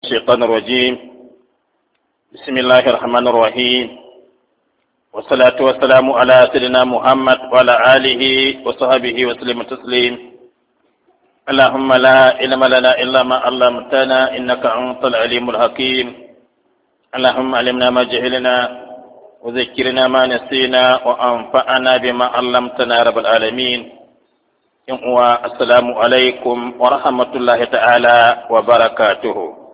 الشيطان الرجيم. بسم الله الرحمن الرحيم، والصلاة والسلام على سيدنا محمد وعلى آله وصحبه وسلم تسليم. اللهم لا علم لنا إلا ما علمتنا إنك أنت العليم الحكيم. اللهم علمنا ما جهلنا وذكرنا ما نسينا وأنفعنا بما علمتنا رب العالمين. السلام عليكم ورحمة الله تعالى وبركاته.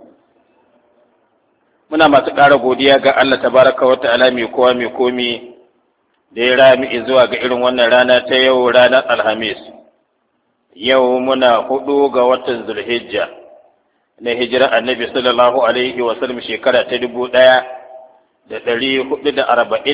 muna masu ƙara godiya ga Allah tabaraka wa ta'ala mai kowa mai komi da ya rami zuwa ga irin wannan rana ta yau, ranar Alhamis. Yau muna 4 ga watan Zulhijja na hijira Annabi sallallahu alaihi wa sallam, shekara ta 1447.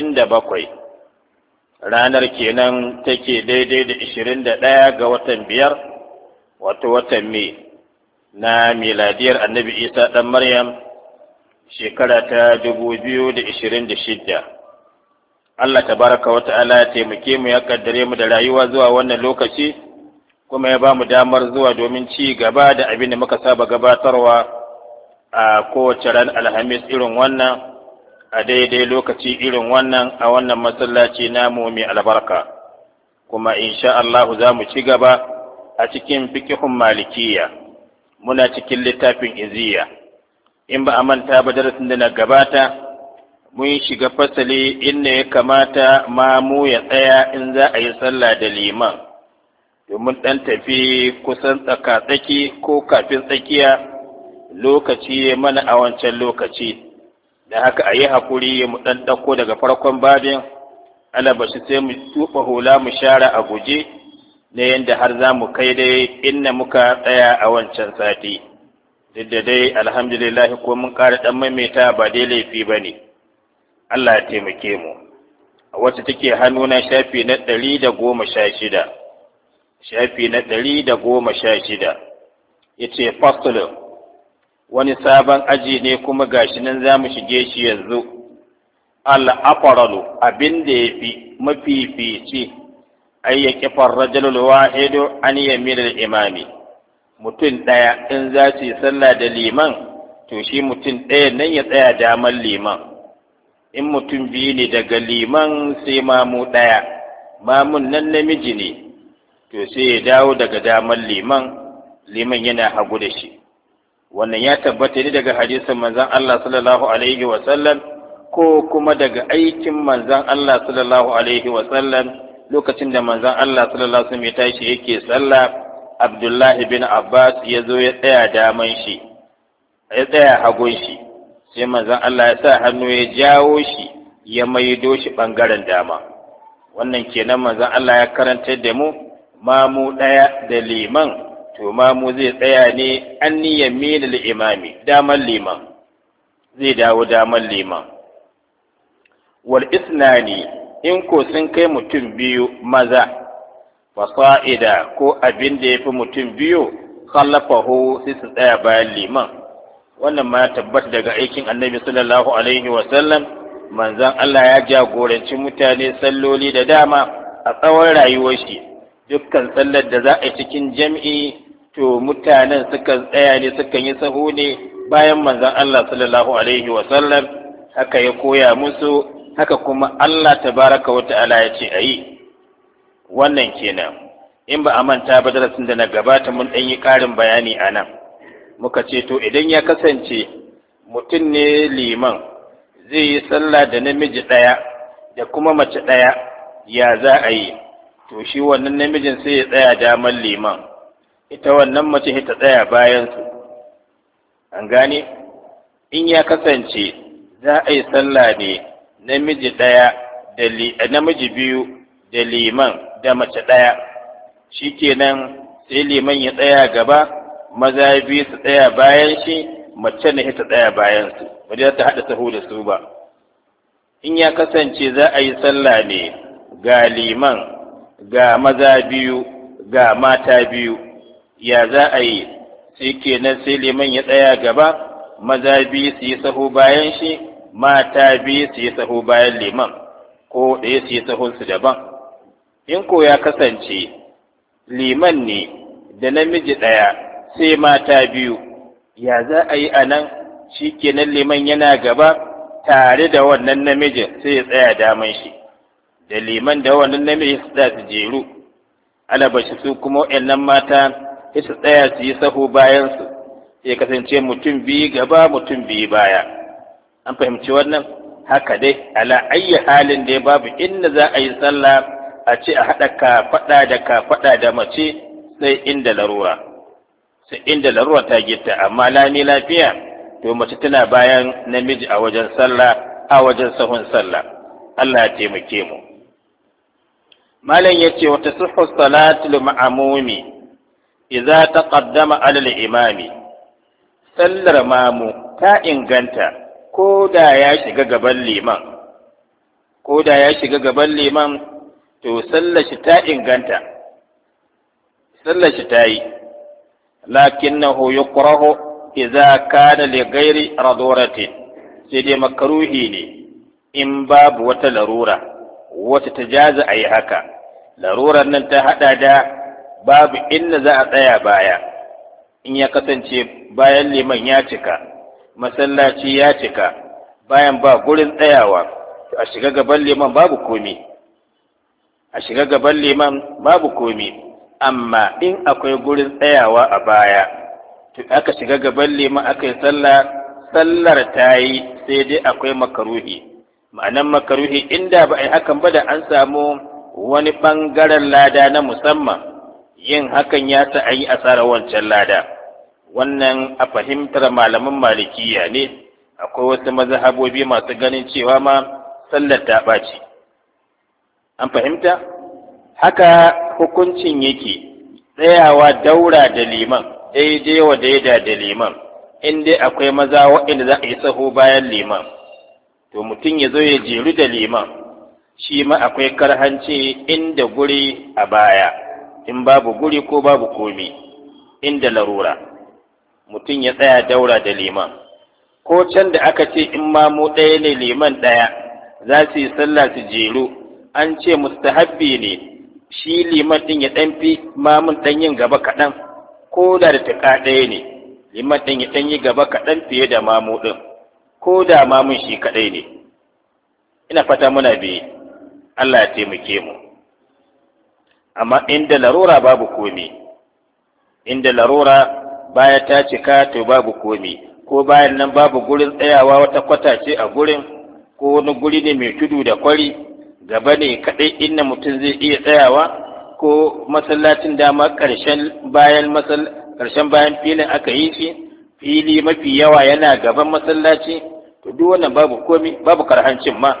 Ranar kenan take daidai da 21 ga watan 5, wato watan Mai na miladiyar Annabi Isa ɗan Maryam, shekara ta 2026. Allah tabaraka wa ta'ala ya taimake mu, ya kaddare mu da rayuwa zuwa wannan lokaci, kuma ya ba mu damar zuwa domin ci gaba da abin da muka saba gabatarwa a kowace ran Alhamis irin wannan, a daidai lokaci irin wannan, a wannan masallaci namu mai albarka. Kuma insha Allah za mu ci gaba a cikin fiqhun Malikiyya. Muna cikin littafin Iziya. In ba a manta ba, darasin da na gabata mun shiga fasali inda ya kamata mamu ya tsaya in za a yi sallah da liman, domin ɗan tafi kusan tsaka-tsaki ko kafin tsakiya lokaci ya mana a wancan lokaci, da haka a yi haƙuri mu ɗan ɗauko daga farkon babin, alabashi sai mu tuɓa hula mu share a guje na yadda har za mu kai dai inda muka tsaya a wancan sati. Duk da dai alhamdulillah ko mun ƙara ɗan maimaita ba dai laifi ba ne. Allah ya taimake mu. A wacce take hannuna shafi na 116. Shafi na 116. Ya ce fasulun, wani sabon aji ne kuma gashi nan za mu shige shi yanzu. Al-afaralu, abin da ya fi mafifici, ai ya kifar rajulul wahidu an yaminal imami. Mutum ɗaya in za su yi sallah da liman, to shi mutum ɗaya nan ya tsaya damar liman. In mutum biyu ne daga liman sai mamu ɗaya, mamun nan namiji ne, to sai ya dawo daga damar liman, liman yana hagu da shi. Wannan ya tabbata ne daga hadisin manzon Allah sallallahu alaihi wa sallam, ko kuma daga aikin manzon Allah sallallahu alaihi wa sallam, lokacin da manzon Allah sallallahu alaihi wa sallam ya tashi yake sallah, Abdullahi bin Abbas ya zo ya tsaya daman shi, ya tsaya hagun shi, sai manzon Allah ya sa hannu ya jawo shi ya maido shi ɓangaren dama. Wannan kenan manzon Allah ya karantar da mu, mamu ɗaya da liman, to mamu zai tsaya ne an yamin imami, daman liman, zai dawo daman liman. Wal isnani, in ko sun kai mutum biyu maza, fasa'ida ko abin da ya fi mutum biyu, khallafahu sai su tsaya bayan liman. Wannan ma ya tabbata daga aikin Annabi sallallahu alaihi wa sallam. Manzon Allah ya jagoranci mutane salloli da dama a tsawon rayuwar shi. Dukkan sallar da za a yi cikin jam'i, to mutanen sukan tsaya ne, sukan yi sahu ne bayan manzon Allah sallallahu alaihi wa sallam. Haka ya koya musu, haka kuma Allah tabaraka wa ta'ala ya ce ayi. Wannan kenan. In ba a manta ba, darasin da na gabata mun ɗan yi ƙarin bayani a nan. Muka ce to idan ya kasance mutum ne liman zai yi sallah da namiji ɗaya da kuma mace ɗaya, ya za a yi? To shi wannan namijin sai ya tsaya damar liman, ita wannan mace ta tsaya bayansu. An gane? In ya kasance za a yi sallah ne namiji ɗaya da namiji biyu da liman da mace ɗaya, shi kenan sai liman ya tsaya gaba, maza biyu su tsaya bayan shi, mace ne ta tsaya bayan su, ba za ta haɗa sahu da su ba. In ya kasance za a yi sallah ne ga liman, ga maza biyu, ga mata biyu, ya za a yi? Sai kenan sai liman ya tsaya gaba, maza biyu su yi sahu bayan shi, mata biyu su yi sahu bayan liman, ko ɗaya su yi sahunsu daban. In ko ya kasance liman ne da namiji ɗaya sai mata biyu, ya za a yi a nan? shi kenan liman yana gaba tare da wannan namijin sai ya tsaya daman shi, da liman da wannan namijin su da su jeru, alabashi su kuma waɗannan mata sai su tsaya su yi sahu bayansu, sai kasance mutum biyu gaba mutum biyu baya. An fahimci wannan? Haka dai ala ayyi halin da babu inda za a yi sallah a ce a haɗa kafaɗa da mace sai inda larura. Sai inda larura ta gitta, amma lami lafiya to mace tana bayan namiji a wajen sallah, a wajen sahun sallah. Allah ya taimake mu. Malam yace wata suhu salatul ma'amumi idza taqaddama ala al-imami. Sallar mamu ta inganta ko da ya shiga gaban liman, to sallar shi ta inganta, sallar shi ta yi, lakinnahu yukrahu idza kana li ghairi raduratin, sai dai makaruhi ne in babu wata larura wata ta jaza a yi haka. Larurar nan ta haɗa da babu inda za a tsaya baya, in ya kasance bayan liman ya cika, masallaci ya cika, bayan ba gurin tsayawa, to a shiga gaban liman babu komi, amma in akwai gurin tsayawa a baya, to aka shiga gaban liman aka yi sallar ta yi, sai dai akwai makaruhi. Ma'anan makaruhi inda ba a yi hakan ba da an samu wani ɓangaren lada na musamman, yin hakan ya sa an yi asarar wancan lada. Wannan a fahimtar malaman malikiya ne, akwai wasu mazhabobi masu ganin cewa ma sallar ta ɓaci. An fahimta? Haka hukuncin yake tsayawa daura da liman, daidai wa daida da liman, in dai akwai maza waɗanda za a yi saho bayan liman, to mutum ya zo ya jeru da liman, shi ma akwai karhanci inda guri a baya, in babu guri ko babu komi, inda larura. Mutum ya tsaya daura da liman, ko can da aka ce in mamu ɗaya ne liman ɗaya za su yi sallah su jeru, an ce mustahabbi ne shi liman ɗin ya ɗan fi mamun ɗan yin gaba kaɗan, ko da tuƙa ɗaya ne liman ɗin ya ɗan yi gaba kaɗan fiye da mamu ɗin, ko da mamun shi kaɗai ne. Ina fata muna biye, Allah ya taimake mu. Amma inda larura babu komi, inda larura baya ta cika to babu komi, ko bayan nan babu gurin tsayawa, wata kwata ce a gurin, ko wani guri ne mai tudu da kwari, gaba ne kaɗai inda mutum zai iya tsayawa, ko masallacin dama ƙarshen bayan filin aka yi shi, fili mafi yawa yana gaban masallaci, to duk wannan babu komi, babu karhancin ma.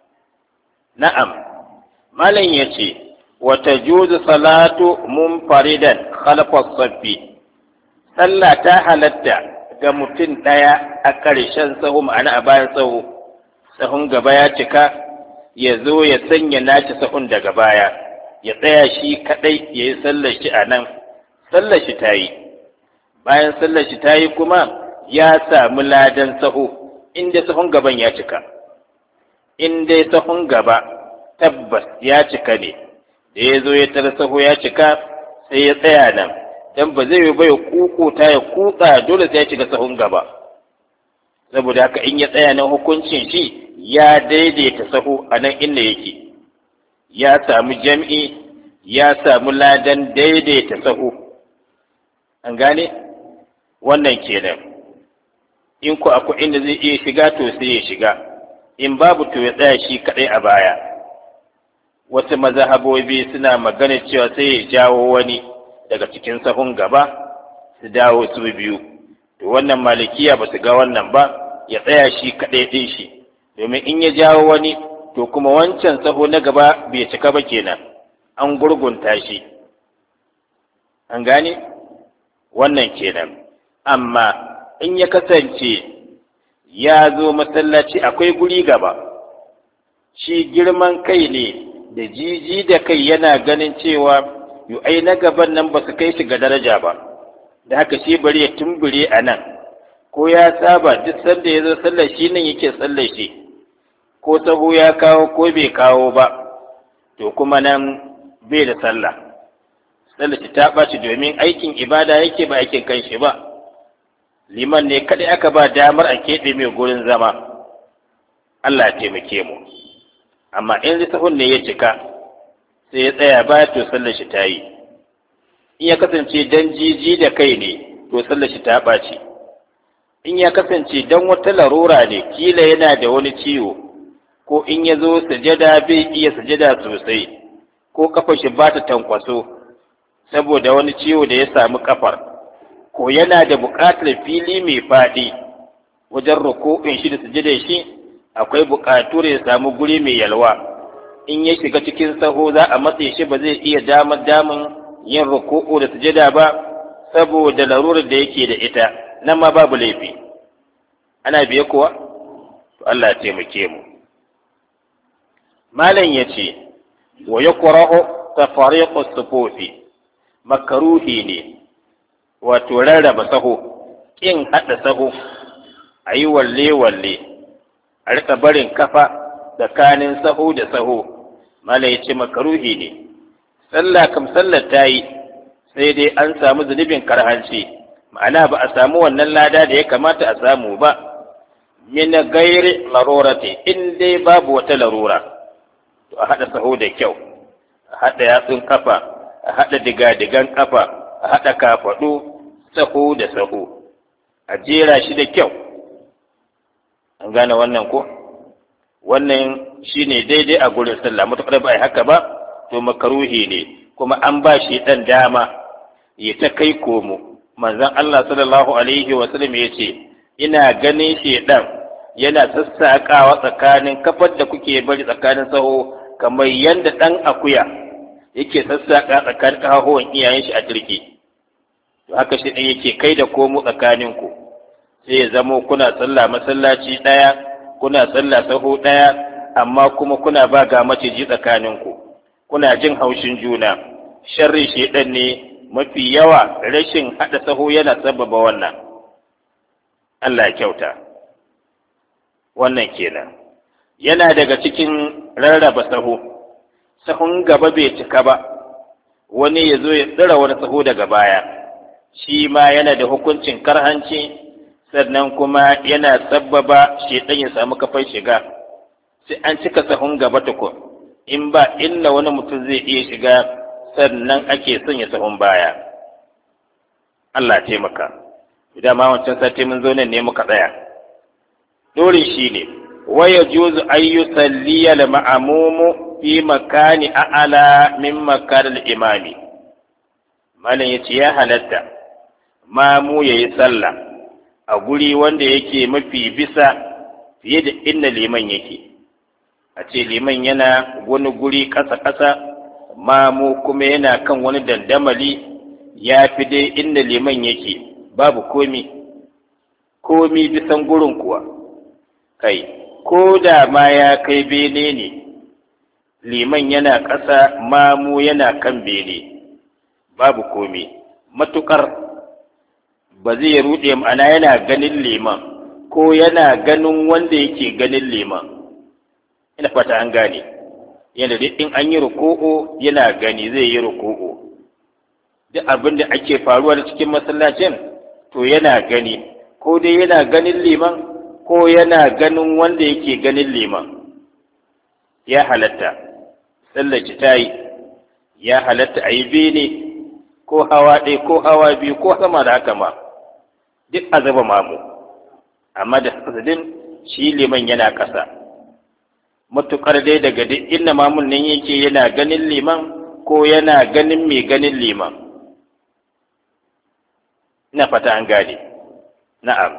Na'am, malam ya ce, wata juzu salatu munfaridan khalfas saffi. Sallah ta halatta ga mutum ɗaya a ƙarshen sahu, ma'ana a bayan sahu, sahun gaba ya cika, ya zo ya sanya naci sahun daga baya, ya tsaya shi kaɗai ya yi sallar shi a nan, sallar shi ta yi. Bayan sallar shi ta yi kuma ya samu ladan sahu, inda sahun gaban ya cika. In dai sahun gaba tabbas ya cika ne, da ya zo ya tara sahu ya cika sai ya tsaya nan, dan ba zai yi bai kukuta ya kutsa, dole sai ya cika sahun gaba. Saboda haka in ya tsaya nan hukuncin shi ya daidaita sahu a nan inda yake, ya samu jam'i, ya samu ladan daidaita sahu. An gane? Wannan kenan. In ku akwai inda zai iya shiga to sai ya shiga, in babu to ya tsaya shi kaɗai a baya. Wasu mazhabobi suna magana cewa sai ya jawo wani daga cikin sahun gaba su dawo su biyu, to wannan malikiya ba su ga wannan ba, ya tsaya shi kaɗai ɗin shi, domin in ya jawo wani to kuma wancan saho na gaba bai cika ba kenan, an gurgunta shi. An gane? Wannan kenan. Amma in ya kasance ya zo masallaci akwai guri gaba, shi girman kai ne da jiji da kai, yana ganin cewa ai na gaban nan ba su kai shi ga daraja ba, da haka shi bari ya tumbure a nan, ko ya saba duk sanda ya zo sallar shi nan yake sallar shi, ko sahu ya kawo ko bai kawo ba, to kuma nan bai da sallah shi ta ɓaci, domin aikin ibada yake ba aikin kanshi ba. liman ne kadai aka ba damar a keɓe mai gurin zama. Allah ya taimake mu. Amma in sahun ne ya cika sai ya tsaya baya, to sallar shi ta yi. In ya kasance dan jiji da kai ne, to sallar shi ta ɓaci. In ya kasance dan wata larura ne, kila yana da wani ciwo, ko in ya zo sujada bai iya sujada sosai, ko kafar shi ba ta tankwaso saboda wani ciwo da ya samu kafar, ko yana da buƙatar fili mai faɗi wajen ruku'in shi da sujada shi, akwai buƙatar ya samu guri mai yalwa. In ya shiga cikin saho za a matse shi, ba zai iya damun yin ruku'u da sujada ba saboda larurar da yake da ita, nan ma babu laifi. Ana biye kuwa? To Allah ya taimake mu. Malam yace wa yakra'u tafariqu sufufi, makaruhi ne wato rarraba saho, kin hada saho, ayi walle a rika barin kafa tsakanin saho da saho. Malam yace makaruhi ne. Sallah kam sallar ta yi, sai dai an samu zunubin karhanci, ma'ana ba a samu wannan lada da ya kamata a samu ba. Min gairi larurati, in dai babu wata larura, to a haɗa saho da kyau, a haɗa yatsun kafa, a haɗa digadigan kafa, a haɗa kafaɗu, saho da saho, a jera shi da kyau. An gane wannan ko? Wannan shine daidai a gurin sallah. Matuƙar ba a yi haka ba, to makaruhi ne, kuma an ba shi ɗan dama ya ta kai komo. Manzon Allah sallallahu alaihi wa sallam ya ce, ina ganin shedan yana sassaƙawa tsakanin kafar da kuke bari tsakanin saho, kamar yadda ɗan akuya yake sassaƙa tsakanin ƙahohin iyayen shi a turke. To haka shi ɗan yake kai da komo tsakaninku, sai ya zamo kuna sallah masallaci ɗaya, kuna sallah saho ɗaya, amma kuma kuna ba ga maciji tsakaninku, kuna jin haushin juna. Sharri shedan ne mafi yawa, rashin haɗa saho yana sababa wannan. Allah ya kyauta. Wannan kenan. Yana daga cikin rarraba saho, sahun gaba bai cika ba, wani ya zo ya tsira wani saho daga baya, shi ma yana da hukuncin karhanci, sannan kuma yana sababa shedan ya samu kafar shiga. Sai an cika sahun gaba tukun, in ba inda wani mutum zai iya shiga, sannan ake son ya sahun baya. Allah taimaka. Idan ma wancan sati mun zo nan ne muka tsaya. Dorin shi ne, waya juzu ayyu salliya la ma'amumu fi makani a'ala min makanil imami. Malam yace ya halatta mamu yayi sallah a guri wanda yake mafi bisa fiye da inda liman yake. A ce liman yana wani guri ƙasa-ƙasa, mamu kuma yana kan wani dandamali, ya fi dai inda liman yake babu komi bisan gurin kuwa. Kai, ko da ma ya kai bene ne, liman yana ƙasa, mamu yana kan bene, babu komi. Matuƙar ba zai ruɗe, ma'ana yana ganin liman ko yana ganin wanda yake ganin liman. Ina fata an gane. Yana da in an yi ruku'u yana gani, zai yi ruku'u. Duk abin da ake faruwa da cikin masallacin to yana gani, ko dai yana ganin liman ko yana ganin wanda yake ganin liman. Ya halatta sallar ta yi, ya halatta a yi bene ko hawa ɗaya ko hawa biyu ko sama da haka ma, duk a zaba mamu, amma da kasadin shi liman yana ƙasa. Matuƙar dai daga duk inda mamun nan yake yana ganin liman ko yana ganin mai ganin liman. Ina fata an gane. Na'am.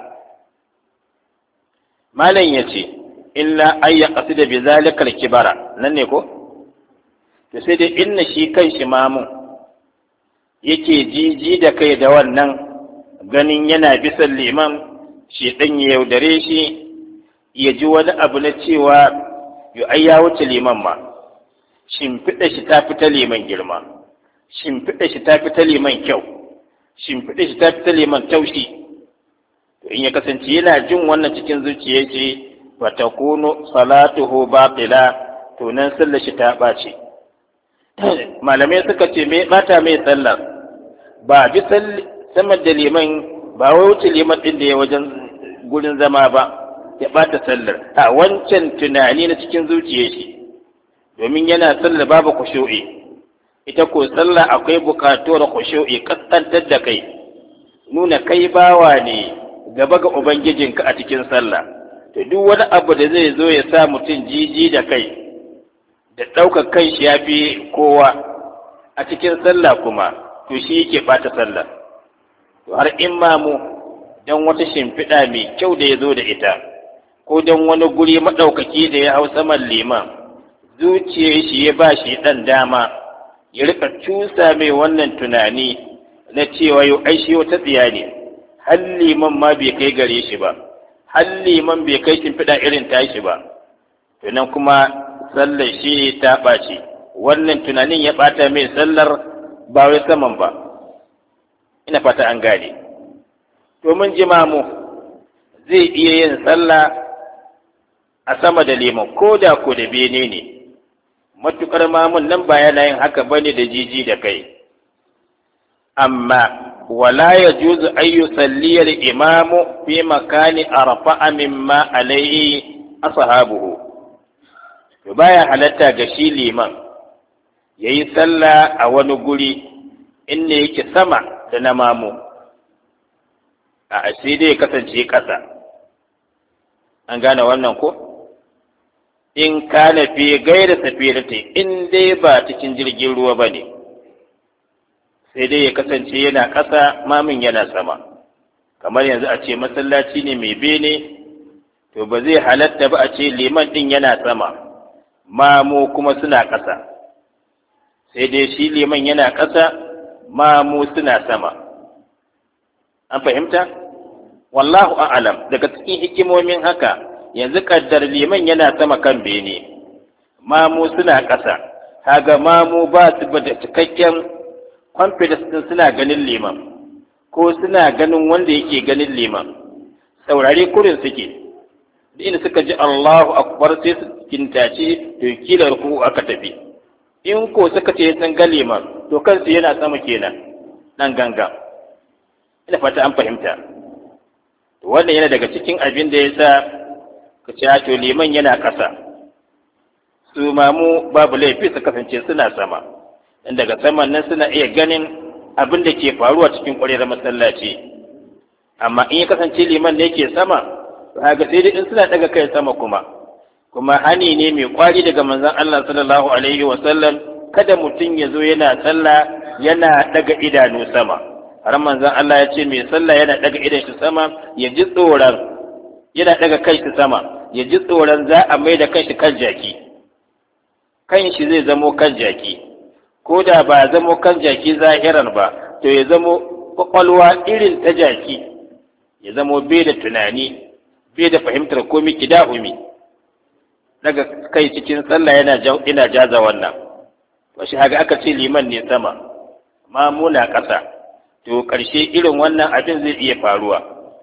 Malam yace illa ayya qasida bi zalikal kibara, nan ne ko? To sai dai inna shi kan shi mamun yake jiji da kai da wannan ganin yana bisan liman, shi dan ya yaudare shi, ya ji wani abu na cewa ai ya wuce liman ma, shimfiɗa shi ta fita liman girma, shimfiɗa shi ta fita liman kyau, shimfiɗa shi ta fita liman taushi. To in ya kasance yana jin wannan cikin zuciyar shi, wa takunu salatuhu batila, to nan sallar shi ta ɓace. Malamai suka ce me bata mai sallar, ba bi sama da liman ba wai wuce liman ɗin da ya wajen gurin zama ba ya ɓata sallar, a wancan tunani na cikin zuciyar shi, domin yana sallar babu khushu'i. Ita ko sallah akwai buƙatuwar khushu'i, kaskantar da kai, nuna kai bawa ne gaba ga ubangijinka a cikin sallah. To duk wani abu da zai zo ya sa mutum jiji da kai da ɗaukar kai shi ya fi kowa a cikin sallah kuma, to shi yake ɓata sallah. To har imamu don wata shimfiɗa mai kyau da ya zo da ita, ko don wani guri maɗaukaki da ya hau saman liman, zuciyar shi ya ba shi ɗan dama ya rika cusa mai wannan tunani na cewa yau ai shi wata tsiya ne, har liman ma bai kai gare shi ba, har liman bai kai shimfiɗa irin tashi ba. To nan kuma sallar shi ta ɓaci, wannan tunanin ya ɓata mai sallar ba wai saman ba. Ina fata an gane. To mun ji mamu zai iya yin sallah a sama da liman ko da ko da bene ne, matuƙar mamun nan ba yana yin haka bane da jiji da kai. Amma wala ya juzu an yusalli al-imamu fi makani arfa'a mimma alaihi ashabuhu. To baya halatta ga shi liman yayi sallah a wani guri inda yake sama da na mamu, a sai dai kasance ƙasa. An gane wannan ko? In kana fi gaira safirati, in dai ba cikin jirgin ruwa ba ne, sai dai ya kasance yana ƙasa mamin yana sama. Kamar yanzu a ce masallaci ne mai bene, to ba zai halatta ba a ce liman ɗin yana sama, mamu kuma suna ƙasa. Sai dai shi liman yana ƙasa, mamu suna sama. An fahimta? Wallahu a'lam. Daga cikin hikimomin haka, yanzu kaddar liman yana sama kan bene, mamu suna ƙasa, kaga mamu ba su da cikakken confidence din suna ganin liman, ko suna ganin wanda yake ganin liman, saurare kurin suke, da inda suka ji Allahu akbar sai su kintace to kila ruku aka tafi. In ko suka ce sun ga liman, to kansu yana sama kenan, nan ganga. Ina fata an fahimta. Wannan yana daga cikin abin da ya sa ka ce to liman yana ƙasa, su mamu babu laifi su kasance suna sama, dan daga saman nan suna iya ganin abin da ke faruwa cikin ƙwarewar masallaci. Amma in ya kasance liman ne ke sama, haka sai dai in suna daga kai sama kuma hani ne mai kwari daga manzon Allah sallallahu alaihi wa sallam, kada mutum ya zo yana sallah yana daga idanu sama. Har manzon Allah ya ce mai sallah yana daga idan shi sama, ya ji tsoron, yana daga kai shi sama, ya ji tsoron za a mai da kanshi kan jaki, kan shi zai zamo kan jaki, ko da ba zamo kan jaki zahiran ba, to ya zamo kwakwalwa irin ta jaki, ya zamo bai da tunani, bai da fahimtar komi kidahumi. Daga kai cikin sallah yana jaza wannan. To shi haka aka ce liman ne sama, ma muna ƙasa, to ƙarshe irin wannan abin zai iya faruwa.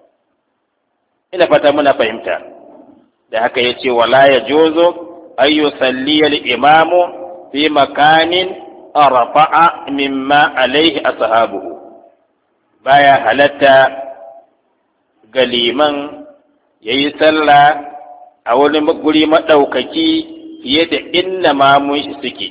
Ina fata muna fahimta. Da haka ya ce wala ya jozo an yusalli al-imamu fi makanin arfa'a mimma alaihi ashabuhu. Baya halatta ga liman yayi sallah a wani guri maɗaukaki fiye da inna mamun shi suke,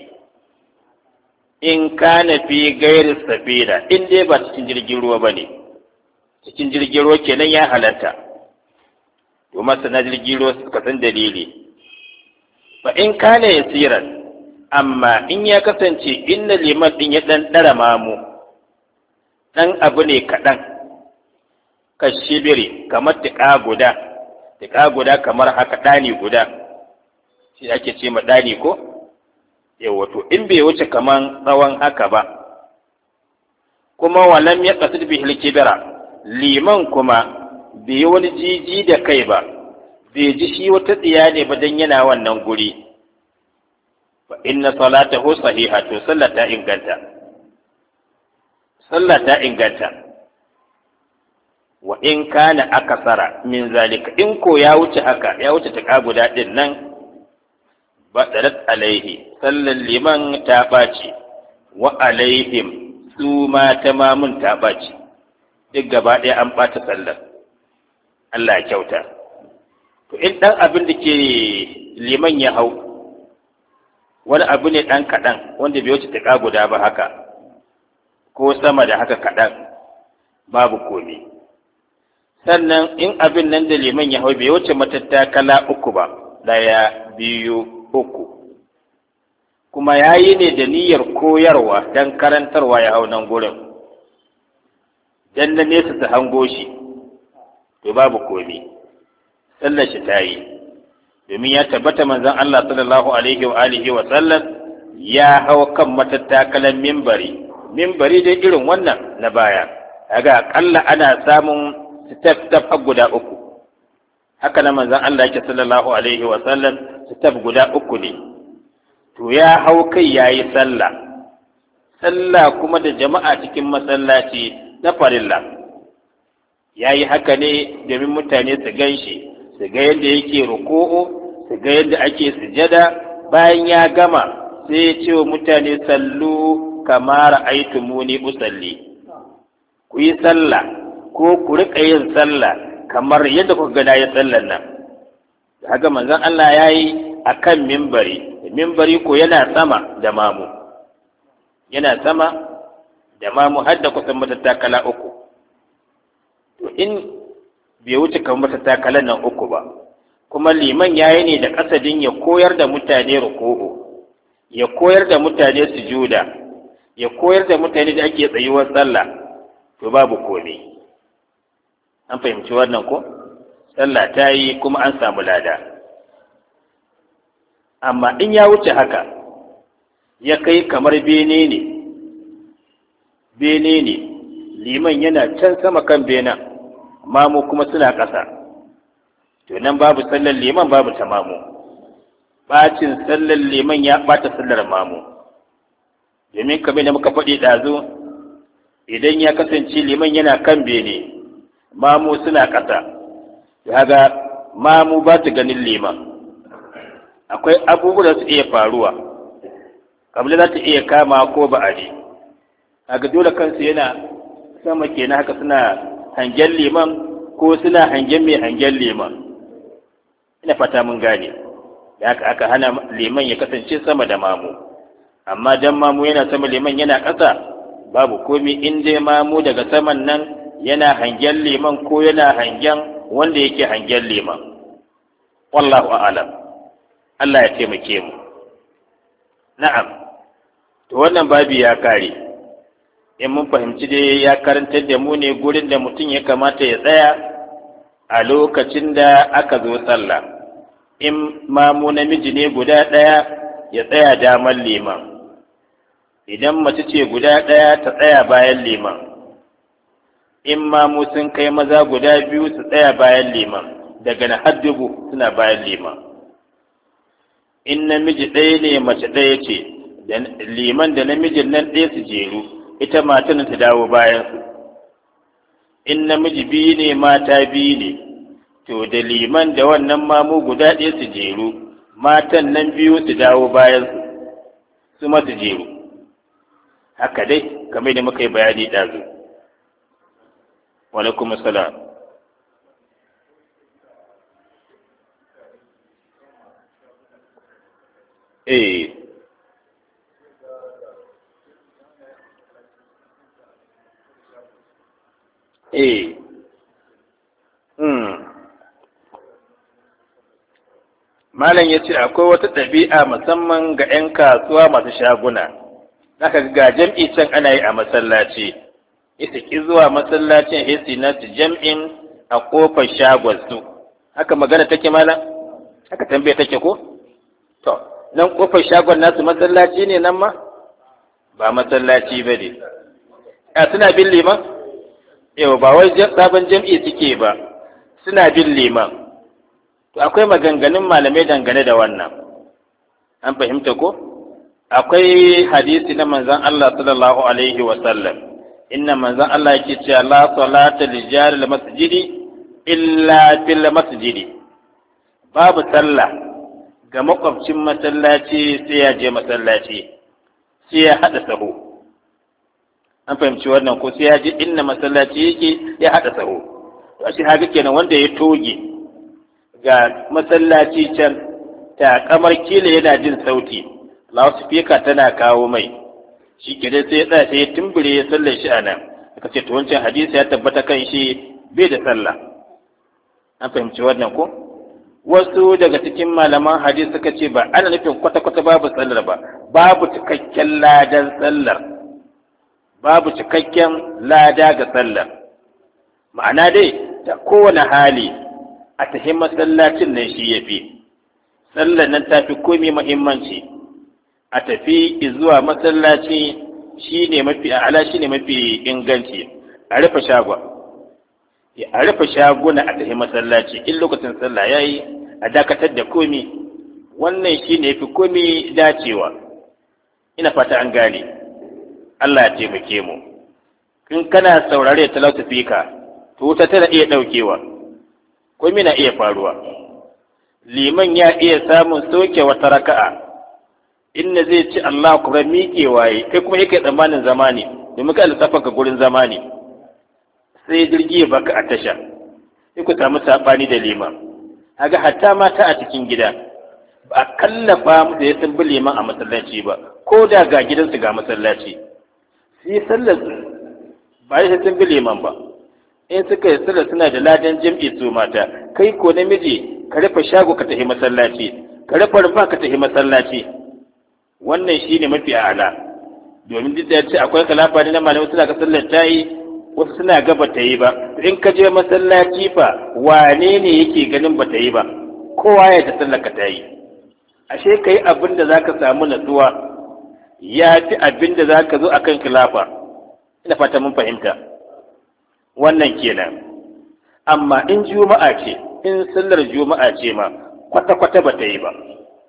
in kana fi gairi safina, in dai ba cikin jirgin ruwa ba ne. Cikin jirgin ruwa kenan ya halatta, to masana jirgin ruwa suka san dalili. Fa in kana yasiran, amma in ya kasance inna liman din ya ɗan ɗara mamu, ɗan abu ne kaɗan, kashibiri kamar tiƙa guda kamar haka ɗani guda, shi ake ce ma ɗani ko? Yawa, to in bai wuce kaman tsawon haka ba, kuma walam ya ƙasir bihil kibira, liman kuma bai yi wani jiji da kai ba, bai ji shi wata tsiya ne ba don yana wannan guri, fa inna salatahu sahiha, to sallah ta inganta. Wa in kana akasara min zalika, in ko ya wuce haka, ya wuce ta guda din nan, ba tsarat alaihi, sallan liman ta ɓaci, wa alaihim su ma tamamun ta ɓaci. duk gaba ɗaya an ɓata sallar. Allah ya kyauta. To in ɗan abin da ke liman ya hau wani abu ne ɗan kaɗan wanda bai wuce taƙa guda ba haka ko sama da haka kaɗan babu komi. Sannan in abin nan da liman ya hau bai wuce matattakala uku ba, ɗaya, biyu, uku. Kuma ya yi ne da niyyar koyarwa don karantarwa ya hau nan gurin, don na nesa ta hango shi, to babu komi. Sallar shi ta yi, domin ya tabbata manzon Allah sallallahu alaihi wa alihi wa sallam ya hau kan matattakalan mimbari dai irin wannan na baya. Kaga akalla ana samun step har guda uku. Haka na manzon Allah yake sallallahu alaihi wa sallam step guda uku ne. To ya hau kai yayi sallah kuma da jama'a cikin masallaci na farilla. Yayi haka ne domin mutane su ganshi, su ga yadda yake ruku'u, su ga yadda ake sujada. Bayan ya gama sai ya ce wa mutane, sallu kama ra'aytumuni usalli. Ku yi sallah ko ku riƙa yin sallah kamar yadda kuka ga ya sallar nan. Haka manzon Allah yayi akan mimbari ko yana sama da mamu. Yana sama da mamu har da kusan matattakala uku. To in bai wuce kamar matattakalan nan uku ba, kuma liman yayi ne da kasadin ya koyar da mutane ruku'u, ya koyar da mutane sujuda, ya koyar da mutane da ake tsayuwar sallah, to babu komai. An fahimci wannan ko? Sallah ta yi kuma an samu lada. Amma in ya wuce haka, ya kai kamar bene ne, liman yana can sama kan benen, mamu kuma suna ƙasa. To nan babu sallar liman, babu ta mamu. Bacin sallar liman ya ɓata sallar mamu. Domin kamar da muka faɗi ɗazu, idan ya kasance liman yana kan bene, mamu suna ƙasa, kaga mamu ba ta ganin liman. Akwai abubuwa da su iya faruwa, kabila za ta iya kama ko ba'adi. Kaga dole kansu yana sama kenan, haka suna hangen liman ko suna hangen mai hangen liman. Ina fata mun gane. Da haka aka hana liman ya kasance sama da mamu. Amma dan mamu yana sama liman yana ƙasa, babu komai in dai mamu daga saman nan yana hangen liman ko yana hangen wanda yake hangen liman. Wallahu a'lam. Allah ya taimake mu. Na'am. To wannan babi ya kare. In mun fahimci dai ya karantar da mu ne gurin da mutum ya kamata ya tsaya a lokacin da aka zo sallah. In mamu namiji ne guda ɗaya ya tsaya daman liman. Idan mace ce guda ɗaya ta tsaya bayan liman. In mamu sun kai maza guda biyu su tsaya bayan liman, daga na haddubu suna bayan liman. In namiji ɗaya ne mace ɗaya ce, liman da namijin nan ɗaya su jeru, ita matan ta dawo bayan su. In namiji biyu ne mata biyu ne, to da liman da wannan mamu guda ɗaya su jeru, matan nan biyu su dawo bayan su ma su jeru. Haka dai, kamar da muka yi bayani ɗazu. Wa alaikum assalam. Malam ya ce akwai wata ɗabi'a musamman ga 'yan kasuwa masu shaguna. Aka ga jam'i can ana yi a masallaci, isa ki zuwa masallacin hisi na su jam'in a ƙofar shagonsu. Haka magana take malam? Haka tambaya take ko? To, nan ƙofar shagon nasu masallaci ne nan ma? Ba masallaci ba ne. Suna bin liman? Yau ba wai sabon jam'i suke ba, suna bin liman. To akwai maganganun malamai dangane da wannan. An fahimta ko? Akwai hadisi na manzon Allah sallallahu alaihi wa sallam. Inna manzon Allah yake cewa la salata li jaril masjidi illa fil masjidi. Babu sallah ga makwabcin masallaci sai ya je masallaci, sai ya haɗa sahu. an fahimci wannan ko sai ya ji inna masallaci yake ya haɗa sahu. To a shi haka kenan wanda ya toge ga masallaci can ta kamar kila yana jin sauti loudspeaker tana kawo mai shi kenan sai ya tsaya sai ya tumbure ya sallar shi a nan aka ce to wancan hadisi ya tabbata kan shi bai da sallah. An fahimci wannan ko wasu daga cikin malaman hadisi suka ce ba ana nufin kwata-kwata babu sallar ba, babu cikakken ladan sallar, babu cikakken lada ga sallar. Ma'ana dai da kowane hali a tahi masallacin nan shi ya fi, sallar nan ta fi komai muhimmanci. A tafi zuwa masallaci shi ne mafi a'ala, shi ne mafi inganci. A rufe shagwa, a rufe shaguna a tafi masallaci in lokacin sallah ya yi, a dakatar da komi. Wannan shi ne fi komi dacewa. Ina fata an gane. Allah ya taimake mu. In kana saurare ta loudspeaker, to wuta tana iya ɗaukewa, komi na iya faruwa. Liman ya iya samun soke wata raka'a, inda zai ci Allah kuma miƙe waye, kai kuma yake tsammanin zamani, domin ka lissafa ka gurin zamani. Sai jirgi ya baka a tasha, sai ku samu saɓani da liman. Haga hatta mata a cikin gida, ba a kallafa musu ya san bi liman a masallaci ba, ko da ga gidansu ga masallaci. Sai sallar ba ya san bi liman ba. In suka yi sallar suna da ladan jam'i su mata, kai ko namiji ka rufe shago ka tafi masallaci, ka rufe rufa ka tafi masallaci. Wannan shi ne mafi a'ala, domin duk da ya ce akwai kalafa ne na malamai suna ga sallar ta yi, wasu suna ga ba ta yi ba. In ka je masallaci fa wane ne yake ganin ba ta yi ba? Kowa ya ta sallar ka ta yi. Ashe ka yi abin da za ka samu natsuwa ya fi abin da za ka zo a kan kilafa. Ina fata mun fahimta. Wannan kenan. Amma in juma'a ce, in sallar juma'a ce ma kwata-kwata ba ta yi ba.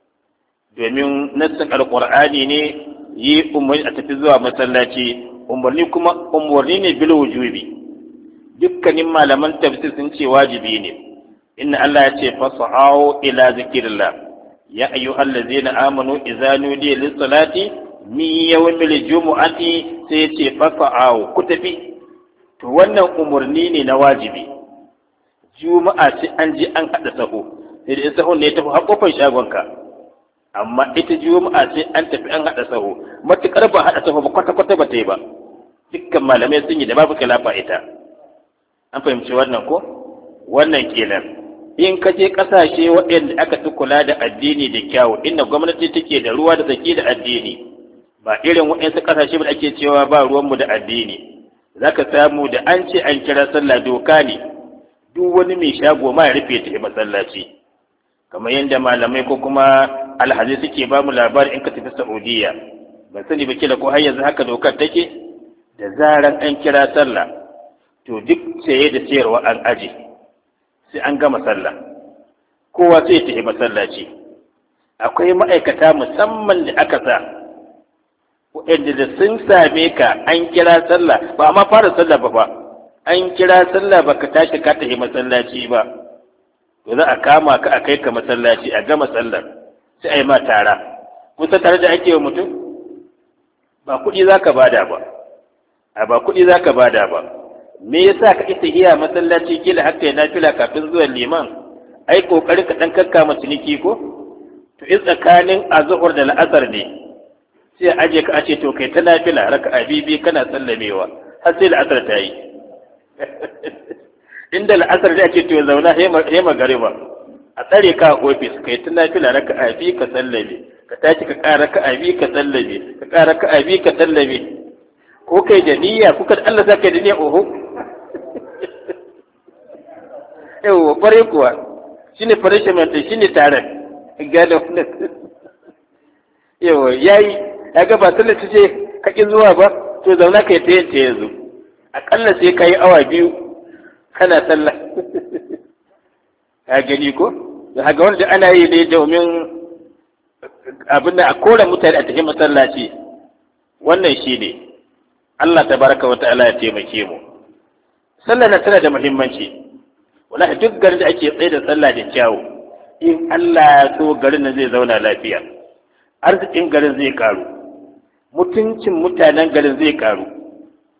Domin nassin alƙur'ani ne yi umarni a tafi zuwa masallaci, umarni ne bil wujubi. Dukkanin malaman tafsir sun ce wajibi ne. Inna Allah ya ce fasa'au ila zikrillah ya ayyuhallazina amanu idza nudiya lis-salati min yawmil jumu'ati sai ce fasa'au ku tafi. To wannan umarni ne na wajibi. Juma'a sai an ji an haɗa saho, sai da sahon ne ya tafi har kofar shagonka. Amma ita juma'a sai an tafi an haɗa saho, matuƙar ba haɗa saho ba kwata-kwata ba ta yi ba. Dukkan malamai sun yi da babu khilafa ita. An fahimci wannan ko? Wannan kenan. In ka je ƙasashe waɗanda aka fi kula da addini da kyawu, inda gwamnati take da ruwa da tsaki da addini, ba irin waɗansu ƙasashe ba ake cewa ba ruwanmu da addini. Za ka samu da an ce an kira sallah doka ne, duk wani mai shago ma ya rufe ta masallaci. Kamar yadda malamai ko kuma alhazi suke ba mu labari in ka tafi Saudiya. Ban sani ba kila ko har yanzu haka dokar take, da zaran an kira sallah, to duk saye da sayarwa an aje. Sai an gama sallah kowa sai ya tafi masallaci. Akwai ma'aikata musamman da aka sa waɗanda da sun same ka an kira sallah, ba ma fara sallah ba fa, an kira sallah baka tashi ka tafi masallaci ba, to za a kama ka a kai ka masallaci a gama sallar sai a yi ma tara. Kusa tare da ake wa mutum ba kuɗi za ka bada ba, ba kuɗi za ka bada ba. Me yasa ka ita hiya masallaci kila haka ya nafila kafin zuwan liman? Ai kokarin ka dan kakkama ciniki ko? To in tsakanin azhur da al'asar ne sai aje ka ace to kai ta nafila raka'a bibi kana sallamewa har sai al'asar ta yi. Inda al'asar da ake to zauna he magariba a tsare ka a ofis kai ta nafila raka'a bibi ka sallame, ka tashi ka ƙara raka'a bibi ka sallame, ka ƙara raka'a bibi ka sallame. Ko kai da niyya kuka da Allah zaka da niyya oho. Yawwa kwarai kuwa shine punishment shine taron gane wannan. Yawwa yayi kaga ba sallar ta ce ka ki zuwa ba to zauna kai ta yace yanzu akalla sai kai awa 2 kana sallah. Ka gani ko haka wanda ana yi ne domin abin da a kora mutane a tafi masallaci. Wannan shine Allah tabaraka wa ta'ala ya taimake mu. Sallah na tana da muhimmanci. Wallahi duk garin da ake tsaye da sallah da kyawu, in Allah ya so garin nan zai zauna lafiya. Arzikin garin zai karu. Mutuncin mutanen garin zai karu.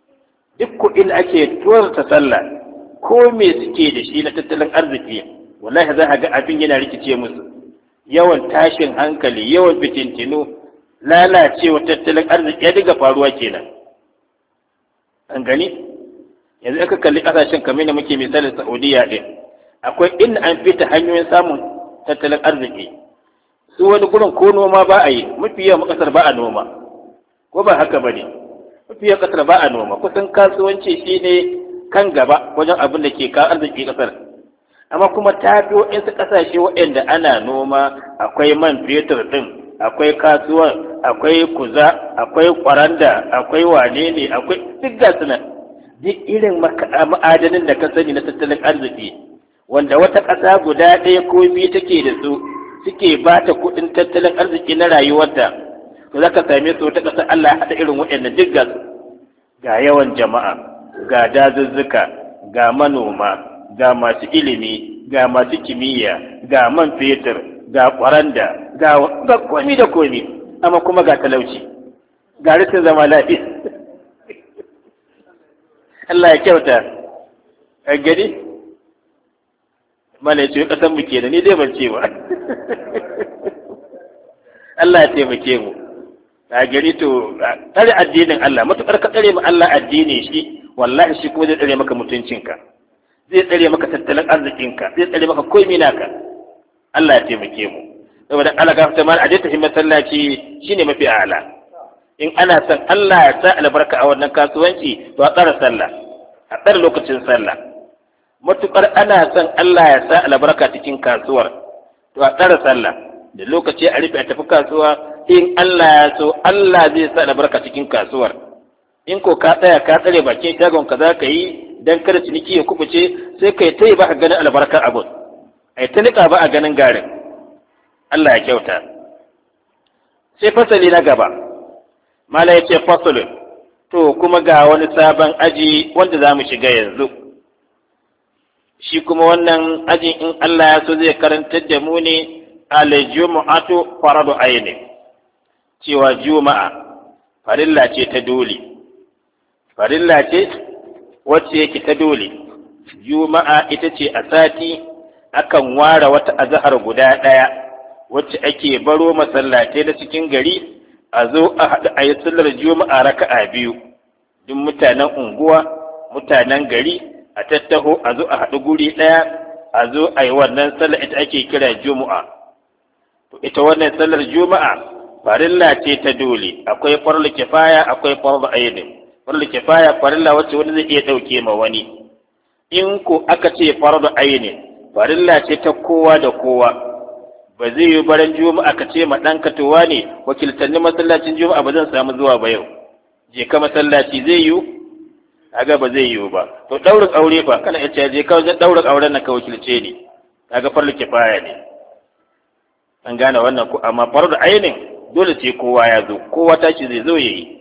duk kuɗin ake ta sallah ko me suke da shi na tattalin arziki wallahi za a ga abin yana rikice musu, yawan tashin hankali, yawan fitintinu, lalacewa tattalin arziki ya diga faruwa kenan. An gani yanzu aka kalli kasashen kamar da muke misalin Saudiya din, akwai inda an fita hanyoyin samun tattalin arziki. Su wani gurin ko noma ba a yi, mafi yawan kasar ba a noma, ko ba haka ba ne? Mafi yawan kasar ba a noma, kusan kasuwanci shine kan gaba wajen abin da ke kawo arziki kasar. Amma kuma ta fi waɗansu ƙasashe waɗanda ana noma, akwai man fetur ɗin, akwai kasuwar, akwai kuza, akwai kwaranda, akwai wane ne, akwai duk ga suna duk irin ma'adanin da ka sani na tattalin arziki, wanda wata ƙasa guda ɗaya ko biyu take da su suke ba ta kuɗin tattalin arziki na rayuwarta, to za ka same su wata ƙasa Allah haɗa irin waɗannan duk ga su, ga yawan jama'a, ga dazuzzuka, ga manoma, ga masu ilimi, ga masu kimiyya, ga man fetur, ga kwaranda, ga komi da komi, amma kuma ga talauci, ga rikin zama lafiya. Allah ya kyauta, a gani? Mana ya ce ƙasan mu kenan, ni dai ban ce ba. Allah ya taimake mu. A gani to, tsare addinin Allah, matuƙar ka tsare mu Allah addini shi, wallahi shi kuma zai tsare maka mutuncinka. Zai tsare maka tattalin arzikinka, zai tsare maka komai naka. Allah ya taimake mu. Saboda Allah ga fata mal aje ta himmat sallaci shine mafi a'ala. In ana son Allah ya sa albarka a wannan kasuwanci to a tsara sallah, a tsara lokacin sallah. Matukar ana son Allah ya sa albarka cikin kasuwar to a tsara sallah, da lokaci a rufe a tafi kasuwa. In Allah ya so Allah zai sa albarka cikin kasuwar. In ko ka tsaya ka tsare bakin shagon ka za ka yi dan kada ciniki ya kubuce, sai kai tai ba ka ganin albarkar abun, ai ta nika ba a ganin garin. Allah ya kyauta. Sai fasali na gaba, mala ya ce fasalin, to kuma ga wani sabon aji wanda za mu shiga yanzu. Shi kuma wannan ajin in Allah ya so zai karantar da mu ne al-jumu'atu faradu aini, cewa juma'a farilla ce ta dole, farilla ce wacce yake ta dole. Juma'a ita ce a sati akan ware wata azhar guda ɗaya wacce ake baro masallatai na cikin gari a zo a haɗu a yi sallar juma'a raka'a biyu, duk mutanen unguwa, mutanen gari a tattaho a zo a haɗu guri ɗaya a zo a yi wannan sallar, ita ake kira juma'a. To ita wannan sallar juma'a farilla ce ta dole, akwai farlu kifaya, akwai farlu ainin. Farlu kifaya farilla wacce wani zai iya ɗauke ma wani. In ko aka ce farlu ainin, farilla ce ta kowa da kowa. Ba zai yi baran juma'a ka ce ma ɗanka towa ne wakiltanni masallacin juma'a ba zan samu zuwa ba yau, je ka masallaci zai yiwu? Kaga ba zai yiwu ba. To ɗaurin aure fa kana iya je ka wajen ɗaurin auren nan ka wakilce ni, kaga farlu kifaya ne. An gane wannan ko, amma farlu ainin dole ce kowa ya zo, kowa tashi zai zo yayi.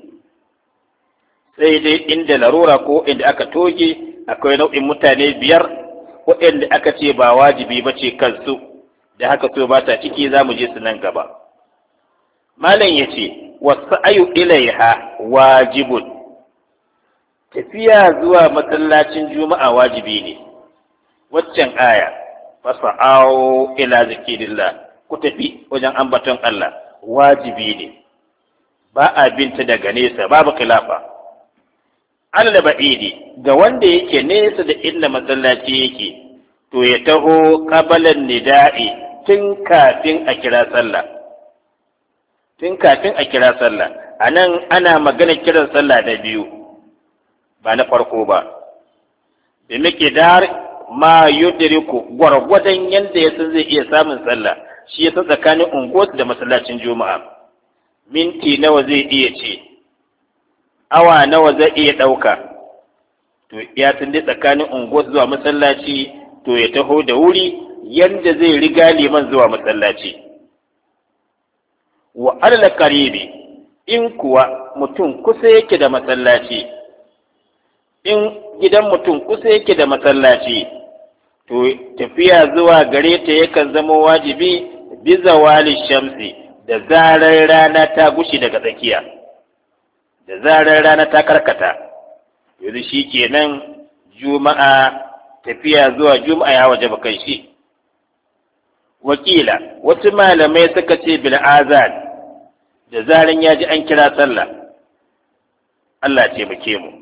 Sai dai inda larura ko inda aka toge akwai nau'in mutane biyar waɗanda aka ce ba wajibi ba ce kansu, da haka so ba ta ciki, za mu je su nan gaba. Malam ya ce, wasu ayu ilaiha wajibun, tafiya zuwa masallacin juma'a wajibi ne. Waccan aya, fasa'au ila zikirillah, ku tafi wajen ambaton Allah, wajibi ne, ba a binta daga nesa, babu khilafa. Allah ba'idi ga wanda yake nesa da inda masallaci yake, to ya taho qabalan nida'i tun kafin a kira sallah. Tun kafin a kira sallah, anan ana magana kiran sallah da biyu, ba na farko ba. Da muke dar ma yudriku, gwargwadon yanda ya san zai iya samun sallah, shi ya san tsakanin unguwarsu da masallacin juma'a. Minti nawa zai iya ce, awa nawa zai iya ɗauka, to ya san dai tsakanin unguwarsu zuwa masallaci, to ya taho da wuri yanda zai riga liman zuwa masallaci. Wa alal qaribi, in kuwa mutum kusa yake da masallaci, in gidan mutum kusa yake da masallaci, to tafiya zuwa gare ta yakan zama wajibi bi zawali shamsi, da zarar rana ta gushi daga tsakiya, da zarar rana ta karkata, yanzu shi kenan juma'a tafiya zuwa juma'a ya waje kai shi. Wakila wasu malamai suka ce bil azan, da zaran ya ji an kira sallah. Allah ce muke mu.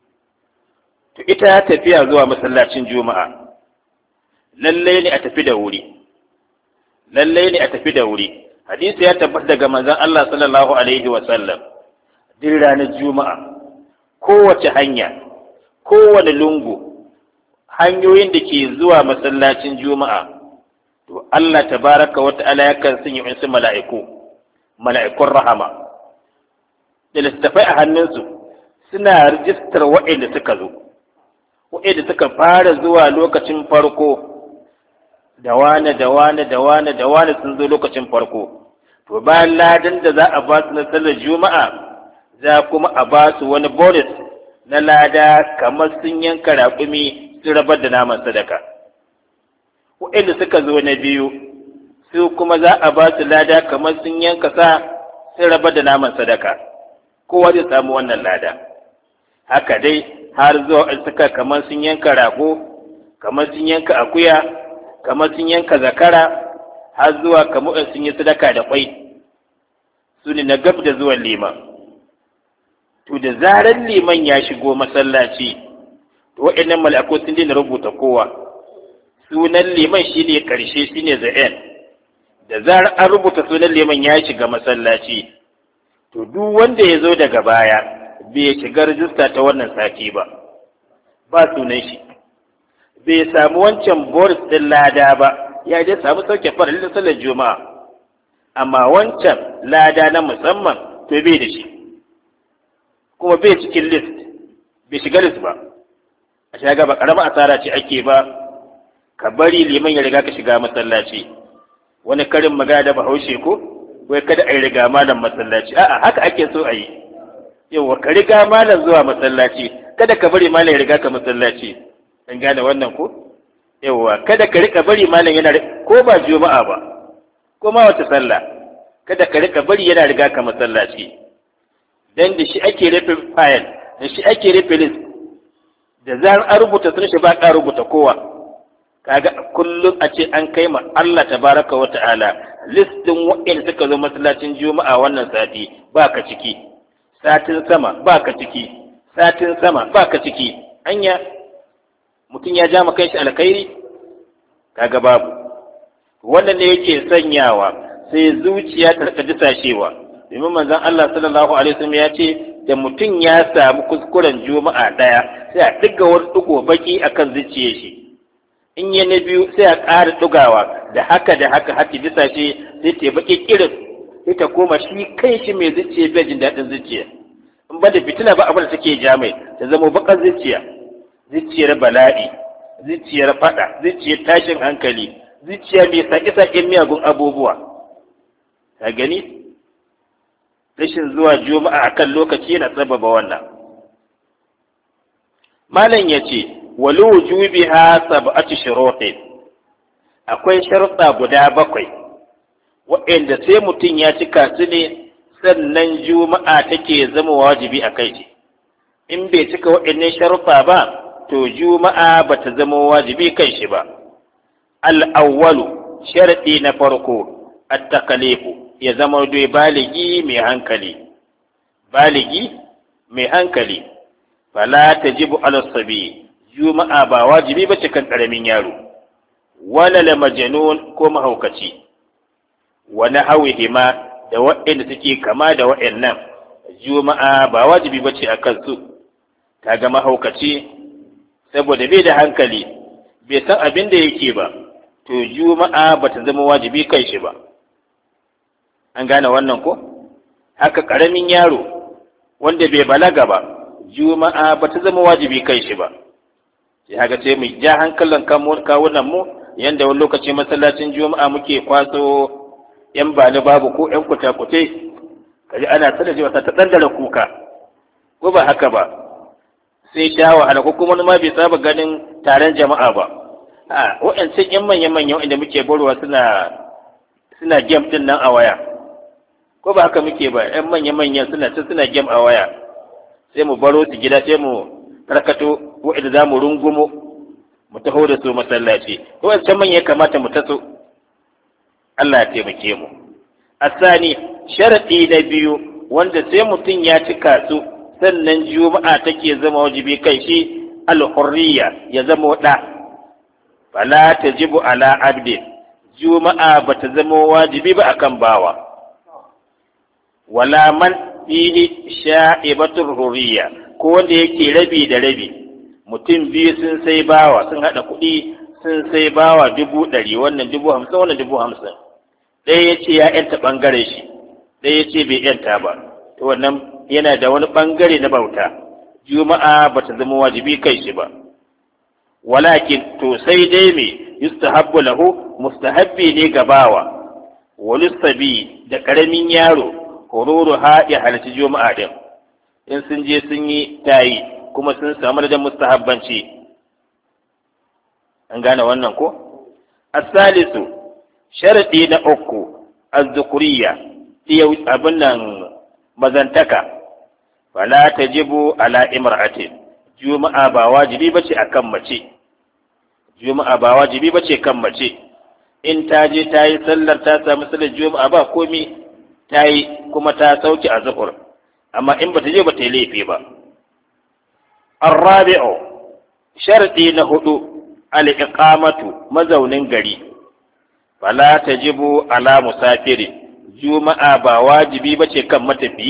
To ita tafiya zuwa masallacin juma'a lallai ne a tafi da wuri. Lallai ne a tafi da wuri. Hadisi ya tabbata daga manzon Allah sallallahu alaihi wa sallam. Din ranar juma'a kowace hanya, kowane lungu, hanyoyin da ke zuwa masallacin juma'a, to Allah tabaraka wa ta'ala yakan sanya wasu mala'ikun rahama da littattafai a hannunsu suna rijistar waɗanda suka zo, waɗanda suka fara zuwa lokacin farko, da wane sun zo lokacin farko. To bayan ladan da za a ba su na sallar juma'a, za kuma a ba su wani bonus na lada kamar sun yanka raƙumi sun rabar da naman sadaka. Waɗanda suka zo na biyu su kuma za a ba su lada kamar sun yanka sa sun rabar da naman sadaka. Kowa zai samu wannan lada. Haka dai har zuwa suka kamar sun yanka rago, kamar sun yanka akuya, kamar sun yanka zakara, har zuwa kamar sun yi sadaka da kwai. Su ne na gab da zuwan liman. To da zarar liman ya shigo masallaci, to waɗannan mala'iku sun dina rubuta kowa. Sunan liman shi ne ƙarshe, shi ne za'en. Da zarar an rubuta sunan liman ya shiga masallaci, to duk wanda ya zo daga baya bai shiga rajista ta wannan sati ba, ba sunan shi. Bai samu wancan boris ɗin lada ba, ya je samu sauke farallin sallar juma'a. Amma wancan lada na musamman to bai da shi. Kuma bai cikin list, bai shiga list ba. A shaga ba ƙaramar asara ce ake ba, ka bari liman ya riga ka shiga masallaci. Wani karin magana da Bahaushe ko, wai kada a yi riga malam masallaci. A'a, haka ake so a yi. Yawwa, ka riga malam zuwa masallaci, kada ka bari malam ya riga ka masallaci. An gane wannan ko? Yawwa, kada ka rika bari malam yana ko ba juma'a ba, ko ma wata sallah, kada ka rika bari yana riga ka masallaci. Dan da shi ake rufe file, da shi ake rufe list. Da zarar an rubuta sunan shi ba ka rubuta kowa. Kaga kullum a ce an kai ma Allah tabaraka wa ta'ala listin waɗanda suka zo masallacin juma'a wannan sati ba ka ciki. Satin sama ba ka ciki. Satin sama ba ka ciki. Anya mutum ya ja maka shi alkhairi? Kaga babu. Wannan ne yake sanyawa sai zuciya ta rika disashewa. Domin manzon Allah sallallahu alaihi wasallam ya ce da mutum ya samu kuskuren juma'a daya sai a diga wani digo baki akan zuciyar shi. In ya na biyu sai a ƙara ɗugawa da haka har ta disashe sai ta baki kirin sai ta koma shi kai shi mai zuciya bai jin daɗin zuciya. In ba da fitina ba abin da take ja mai ta zama bakar zuciya. Zuciyar bala'i, zuciyar fada, zuciyar tashin hankali, zuciya mai saƙe-saƙen miyagun abubuwa. Ka gani? Rashin zuwa juma'a akan lokaci yana sababa wannan. Malam ya ce, walu wujubiha sab'atu shurutin. Akwai sharuɗa guda 7 waɗanda sai mutum ya cika su ne sannan juma'a take zama wajibi a kai. In bai cika waɗannan sharuɗa ba, to juma'a ba ta zama wajibi kan shi ba. Al'awwalu, sharaɗi na farko, at-takalifu, ya zama dai baligi mai hankali. Baligi mai hankali, fala tajibu ala sabi, juma'a ba wajibi ba cikin ƙaramin yaro, wala la majnun ko mahaukaci, wa nahawihima da waɗanda suke kama da waɗannan, juma'a ba wajibi ba ce a kansu. Kaga mahaukaci saboda bai da hankali bai san abin da yake ba, to juma'a ba ta zama wajibi kan shi ba. An gane wannan ko? Haka ƙaramin yaro wanda bai balaga ba, juma'a ba ta zama wajibi kan shi ba. Sai haka sai mu ja hankalin kawunan mu yanda wani lokaci masallacin juma'a muke kwaso yan bani babu ko yan kutakute, kaji ana sanar da wata ta dandara kuka, ko ba haka ba? Sai sha wahala ko kuma ma bai saba ganin taron jama'a ba. A waɗancan yan manya-manya inda muke barwa suna game din nan a waya, ko ba haka muke ba? Yan manya-manya suna game a waya, sai mu baro su gida sai mu karkato wa'ida za mu rungumo mu taho da su masallaci to wancan man ya kamata mu taso Allah ya taimake mu asani sharadi na biyu wanda sai mutum ya cika su sannan juma'a take zama wajibi kai shi al-hurriya ya zama da fala tajibu ala abdi juma'a bata zama wajibi ba akan bawa wala man fihi sha'ibatul hurriya ko wanda yake rabi da rabi mutum biyu sun sai bawa sun hada kuɗi sun sai bawa 100 wannan 50 wannan 50 ɗaya ya ce ya yanta ɓangare shi ɗaya ya ce bai yanta ba to wannan yana da wani ɓangare na bauta juma'a ba ta zama wajibi kai shi ba walakin to sai dai me yustahabbu lahu mustahabbi ne ga bawa walisabi da ƙaramin yaro hororo ha ya halarci juma'a din in sun je sun yi tayi kuma sun samu da mustahabbanci an gane wannan ko asalisu sharadi na uku az-zukuriyya abin nan mazantaka fala tajibu ala imra'atin juma'a ba wajibi bace akan mace juma'a ba wajibi bace kan mace in ta je ta yi sallar ta samu sallar juma'a ba komi ta yi kuma ta sauki a zuhur amma in bata je bata yi laifi ba arrabi'u sharadi na hudu al-iqamatu mazaunin gari fala tajibu ala musafiri juma'a ba wajibi bace kan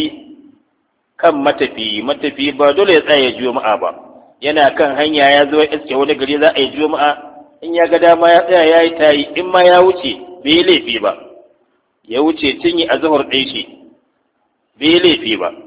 matafiyi ba dole ya tsaya juma'a ba yana kan hanya ya zo iske wani gari za a yi juma'a in ya ga dama ya tsaya ya yi tayi in ma ya wuce bai yi laifi ba ya wuce tun yi azhar ɗin shi bai yi laifi ba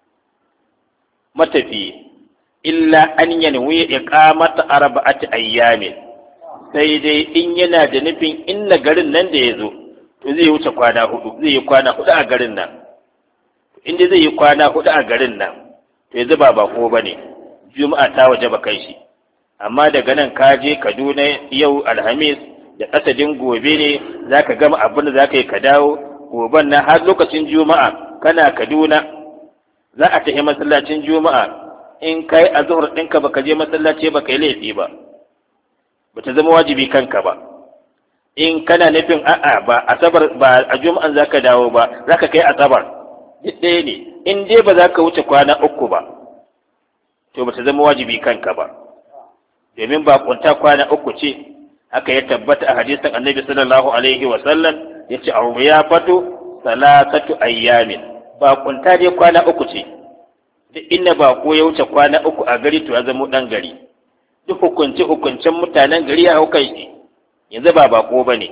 matafiyi illa an yanwi iqamata arba'ati ayyamin sai dai in yana da nufin inna garin nan da ya zo to zai wuce kwana hudu zai yi kwana hudu a garin nan inda zai yi kwana hudu a garin nan to yanzu ba bako ba ne juma'a ta waje ba kai shi amma daga nan ka je kaduna yau alhamis da kasadin gobe ne za ka gama abin da za ka yi ka dawo goben nan har lokacin juma'a kana kaduna za a tafi masallacin juma'a in kai a zuhur ɗinka baka je masallaci ba kai laifi ba ba ta zama wajibi kanka ba in kana nufin a'a ba asabar ba a juma'an zaka dawo ba zaka kai asabar duk ɗaya ne in dai ba za ka wuce kwana 3 ba to ba ta zama wajibi kanka ba domin ba kunta kwana 3 ce haka ya tabbata a hadisin annabi sallallahu alaihi wa sallam yace abu ya fato salasatu ayyamin ba kunta dai kwana 3 ce duk inda ba ko ya wuce kwana 3 a gari to ya zama dan gari duk hukuncen mutanen gari ya hau kai shi yanzu ba bako ba ne.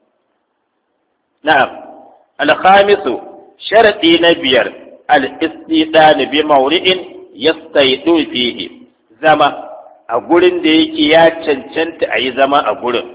Na'am, alhamisu sharaɗi na 5 al-istidan bi mawri'in yastaidu fihi zama a gurin da yake ya cancanta a yi zama a gurin.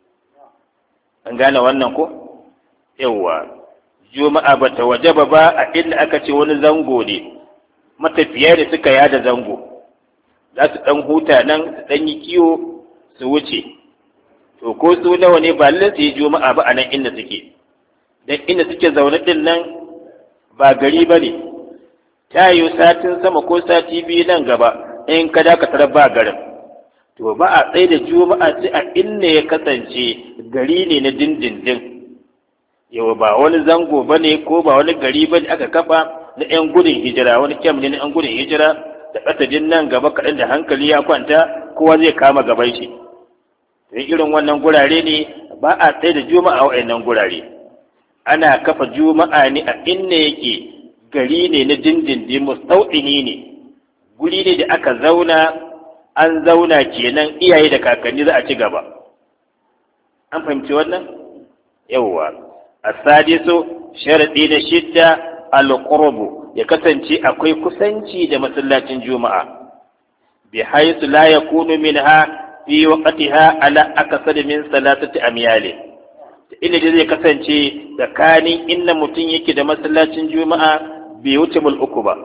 An gane wannan ko? Yawwa, juma'a ba ta wajaba ba a inda aka ce wani zango ne, matafiya da suka yada zango. Za su ɗan huta nan su ɗan yi kiwo su wuce. To ko su nawa ne ba lalle su yi juma'a ba a nan inda suke. Dan inda suke zaune ɗin nan ba gari ba ne. Ta yi satin sama ko sati 2 nan gaba in ka dakatar ba garin. To ba a tsaye da juma'a sai a inda ya kasance gari ne na dindindin. Yau ba wani zango ba ne ko ba wani gari ba ne aka kafa na 'yan gudun hijira wani kyam ne na 'yan gudun hijira da ƙasadin nan gaba kaɗan da hankali ya kwanta kowa zai kama gaban shi don irin wannan gurare ne ba a tsaye da juma'a a wa'annan gurare ana kafa juma'a ne a inda yake gari ne na dindindin mustauɗini ne guri ne da aka zauna an zauna kenan iyaye da kakanni za a ci gaba an fahimci wannan yawwa asadisu sharadi na 6 al-qurbu ya kasance akwai kusanci da masallacin juma'a bi haythu la yakunu minha fi waqtiha ala akasad min salatati amyal inda zai kasance tsakanin inda mutum yake da masallacin juma'a bai wuce mul 3 ba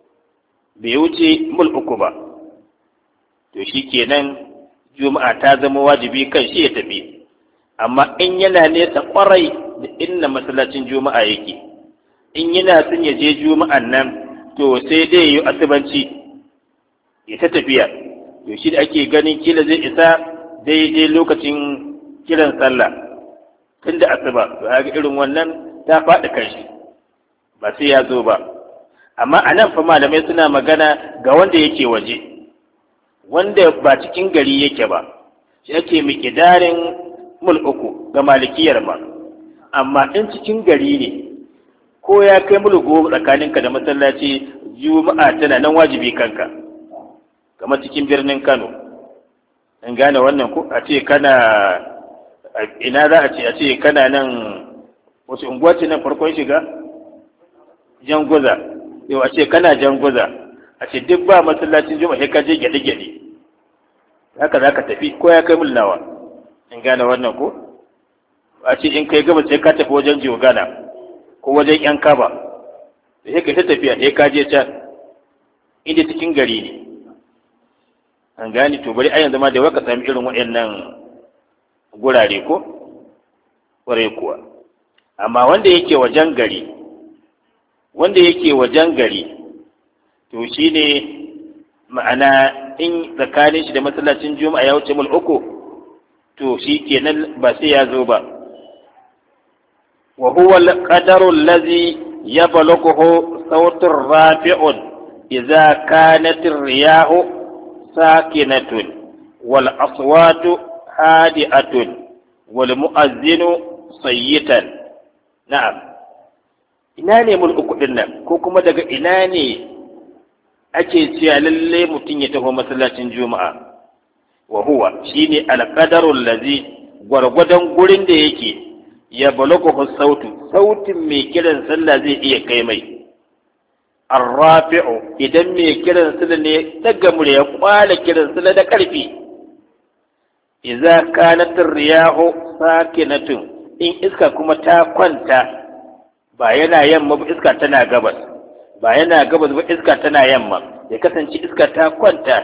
to shikenan juma'a ta zama wajibi kan shi ya tafi amma in yana nesa kwarai da inda masallacin juma'a yake in yana son ya je juma'an nan to sai dai yi asubanci ya ta tafiya to shi da ake ganin kila zai isa daidai lokacin kiran sallah tun da asuba to ga irin wannan ta faɗi kanshi ba sai ya zo ba. Amma a nan fa malamai suna magana ga wanda yake waje, wanda ba cikin gari yake ba, shi ake miƙidarin mul 3 ga malikiyar ma. Amma in cikin gari ne, ko ya kai mul 10 tsakaninka da masallaci, juma'a tana nan wajibi kanka, kamar cikin birnin Kano. In gane wannan ko a ce kana ina za a ce kana nan wasu unguwa ce nan farkon shiga? Janguza. Yau a ce kana Janguza, a ce duk ba masallacin juma'a sai ka je gyaɗe-gyaɗe. Haka za ka tafi ko ya kai mul nawa. In gane wannan ko? A ce in kai gaba sai ka tafi wajen Jogana ko wajen ‘yan kaba. Sai ka ta tafiya sai ka je can inda cikin gari ne. An gane to bari a yanzu ma da waka sami irin waɗannan gurare ko? Ƙwarai kuwa. Amma wanda yake wajen gari, to shi ne ma'ana in tsakanin shi da masallacin juma'a ya wuce mul 3, to shi kenan ba sai ya zo ba. Wa huwa al-qadaru allazi yablughu sawtun rafi'un idza kanat ar-riyahu sakinatun wal aswatu hadi'atun wal mu'azzinu sayyitan. Na'am, ina ne mul 3 din nan, ko kuma daga ina ne ake cewa lalle mutum ya taho masallacin juma'a? Wa huwa shine al-qadaru allazi, gwargwadon gurin da yake ya balaghu sautin mai kiran sallah zai iya kai mai. Ar-rafi'u, idan mai kiran sallah ne daga murya kwala kiran sallah da karfi. Idza kanat ar-riyahu sakinatun, in iska kuma ta kwanta, ba yana yamma ba iska tana gabas, ba yana gabas ba iska tana yamma, ya kasance iska ta kwanta.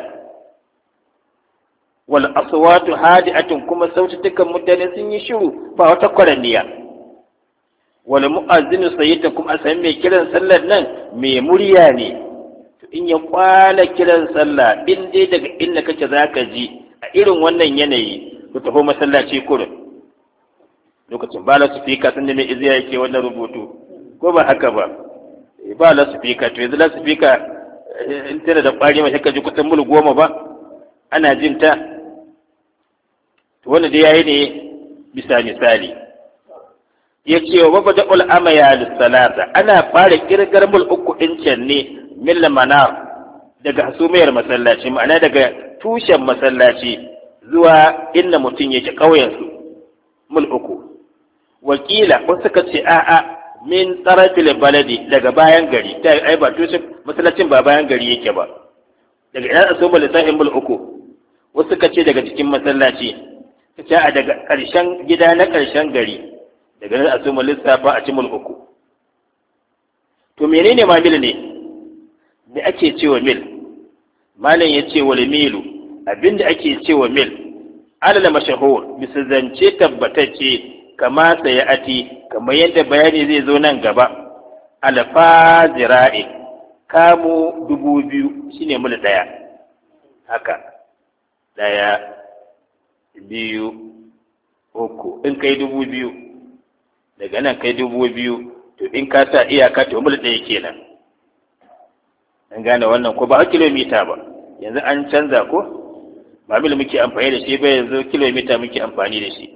Wal aswatu hadi'atun, kuma sautukan mutane sun yi shiru ba wata kwaranniya. Wal mu'azzinu sayyita, kuma a sami mai kiran sallar nan mai murya ne, to in ya kwana kiran sallah in dai daga inda kake zaka ji a irin wannan yanayi, ku tafi masallaci kurin. Lokacin ba la sufika sun da mai iziya yake wannan rubutu, ko ba haka ba? Ba la sufika, to yanzu la sufika in tana da ƙwari mai ka ji kusan mul 10 ba ana jin ta. To wanda dai yayi ne bisa misali. Ya ce wa bada ul amaya lissalata, ana fara kirgar mul 3 din can ne min lamana daga hasumiyar masallaci, ma'ana daga tushen masallaci zuwa inda mutum yake ƙauyensu, mul 3. Wakila wasu suka ce a'a min tsarafil baladi, daga bayan gari, ta ai ba tushen masallacin ba bayan gari yake ba, daga ina a soma lissafin mul 3. Wasu suka ce daga cikin masallaci, ta ce a daga ƙarshen gida na ƙarshen gari, daga nan a soma lissafa a ci mul 3. To menene ma mil ne? Me ake cewa mil? Malam ya ce wal milu, abinda ake cewa mil, alal mashahur, bisa zance tabbatacce, kama tsaye ati, kamar yadda bayani zai zo nan gaba. Alfa zira'i, kamu 2000 shine mul 1. Haka 1, 2, 3, in kai 2000, daga nan kai 2000, to in ka sa iyaka to mul 1 kenan. An gane wannan ko ba kilomita ba, yanzu an canza ko, ba mil muke amfani da shi ba, yanzu kilomita muke amfani da shi.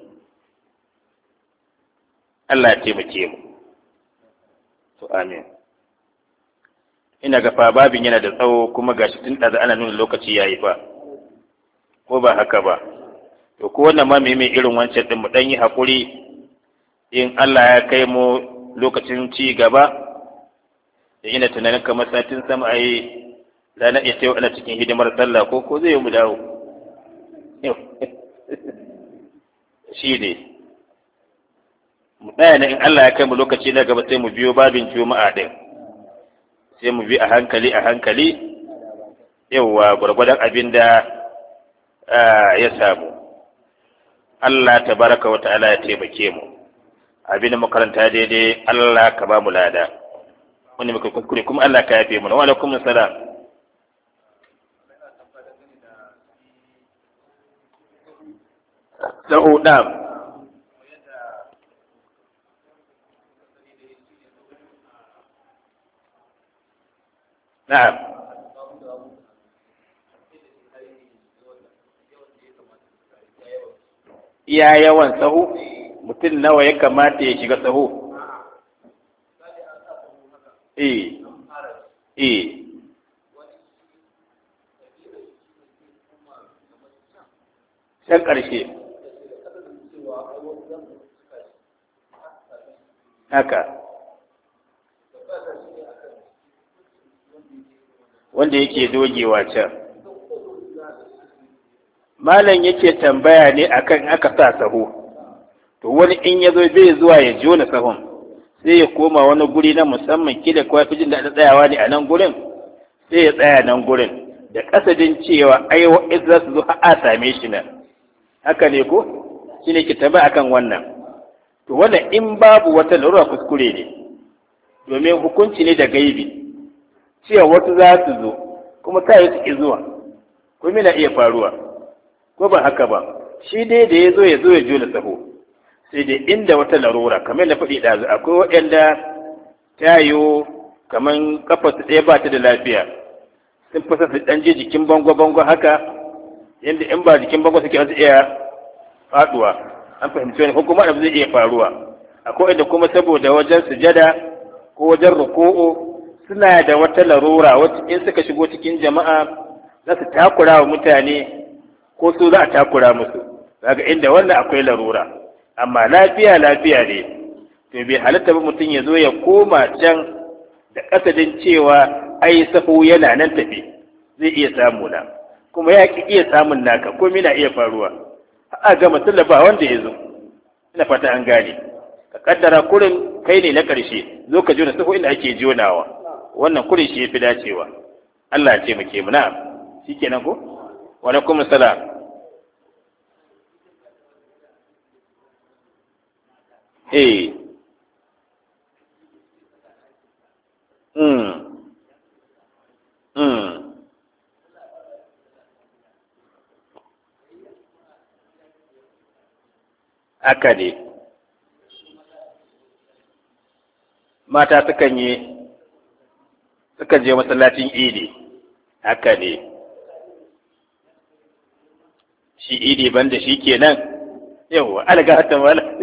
Allah ya taimake mu. To amin. Ina ga fa babin yana da tsawo, kuma gashi tun da ana nuna lokaci yayi fa, ko ba haka ba? To ko wannan ma mai irin wancan din mu dan yi hakuri, in Allah ya kai mu lokacin ci gaba, da ina tunanin kamar satin sama ai ranar ita yau ana cikin hidimar sallah ko zai yi mu dawo. Shi ne. Mu tsaya in Allah ya kai mu lokaci na gaba sai mu biyo babin juma'a din, sai mu bi a hankali yauwa gwargwadon abin da ya samu. Allah tabaraka wa ta'ala ya taimake mu. Abin da makaranta daidai Allah ka ba mu lada, wani muka kuskure kuma Allah ka yafe mu. Wa alaikum assalam. sahu ɗam. Na'am. Iya yawan sahu, mutum nawa ya kamata ya shiga sahu? Can ƙarshe. Haka. Wanda yake dogewa can. Malam yake tambaya ne akan aka sa sahu. To wani in ya zo bai zuwa ya jona sahun, sai ya koma wani guri na musamman kila kawai fi jin daɗin tsayawa ne a nan gurin, sai ya tsaya nan gurin da kasadin cewa ai wa'id za su zo a same shi nan. Haka ne ko? Shi ne ke tambaya akan wannan. To wannan in babu wata larura kuskure ne, domin hukunci ne da gaibi. Cewa wasu za su zo kuma ta yi suke zuwa kuma na iya faruwa ko ba haka ba, shi dai da ya zo ya jona saho, sai dai inda wata larura kamar na faɗi ɗazu akwai waɗanda tayo kamar kafa su ɗaya ba ta da lafiya, sun fasa su ɗan je jikin bango haka yadda in ba jikin bango suke wasu iya faɗuwa, an fahimci wani kuma da zai iya faruwa. Akwai inda kuma saboda wajen sujada ko wajen ruku'u suna da wata larura wacce in suka shigo cikin jama'a za su takura wa mutane ko su za a takura musu, daga inda wannan akwai larura. Amma lafiya ne, to bai halatta ba mutum ya zo ya koma can da kasadin cewa ai sahu yana nan tafi zai iya samu na, kuma ya ki iya samun naka ko mina iya faruwa a ga mutum ba wanda ya zo. Ina fata an gane, ka kaddara kurin kai ne na ƙarshe zo ka jona sahu inda ake jonawa, wannan kurin shi ya fi dacewa. Allah ya taimake mu. Na'am, shikenan ko? Wa alaikum assalam. Haka ne, mata sukan je masallacin idi. Haka ne, shi idi banda shi kenan. Yawwa, alga hatta